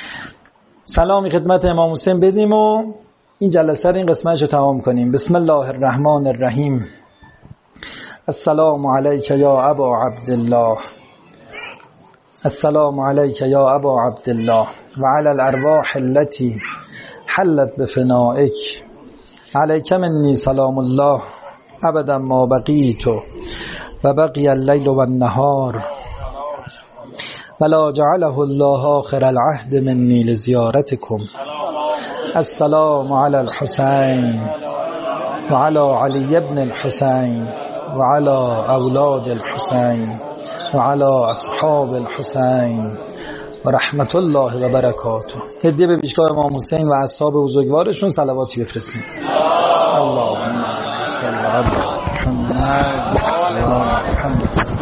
سلامی خدمت امام حسین بدیم و این جلسه رو، این قسمتش رو تمام کنیم. بسم الله الرحمن الرحیم. السلام علیک یا ابا عبدالله، السلام علیک یا ابا عبدالله و علی الارواح التي حلت بفنائک علیک منی سلام الله ابدا ما بقیت و بقی اللیل و النهار ولا جعله الله آخر العهد منی لزیارتکم. السلام علی الحسین و علی علی ابن الحسین و علی اولاد الحسین و علی اصحاب الحسین و رحمت الله و برکاته. هدیه به پیشگاه امام حسین و اصحاب بزرگوارشون صلواتی بفرستیم. اللهم صل علی محمد و محمد.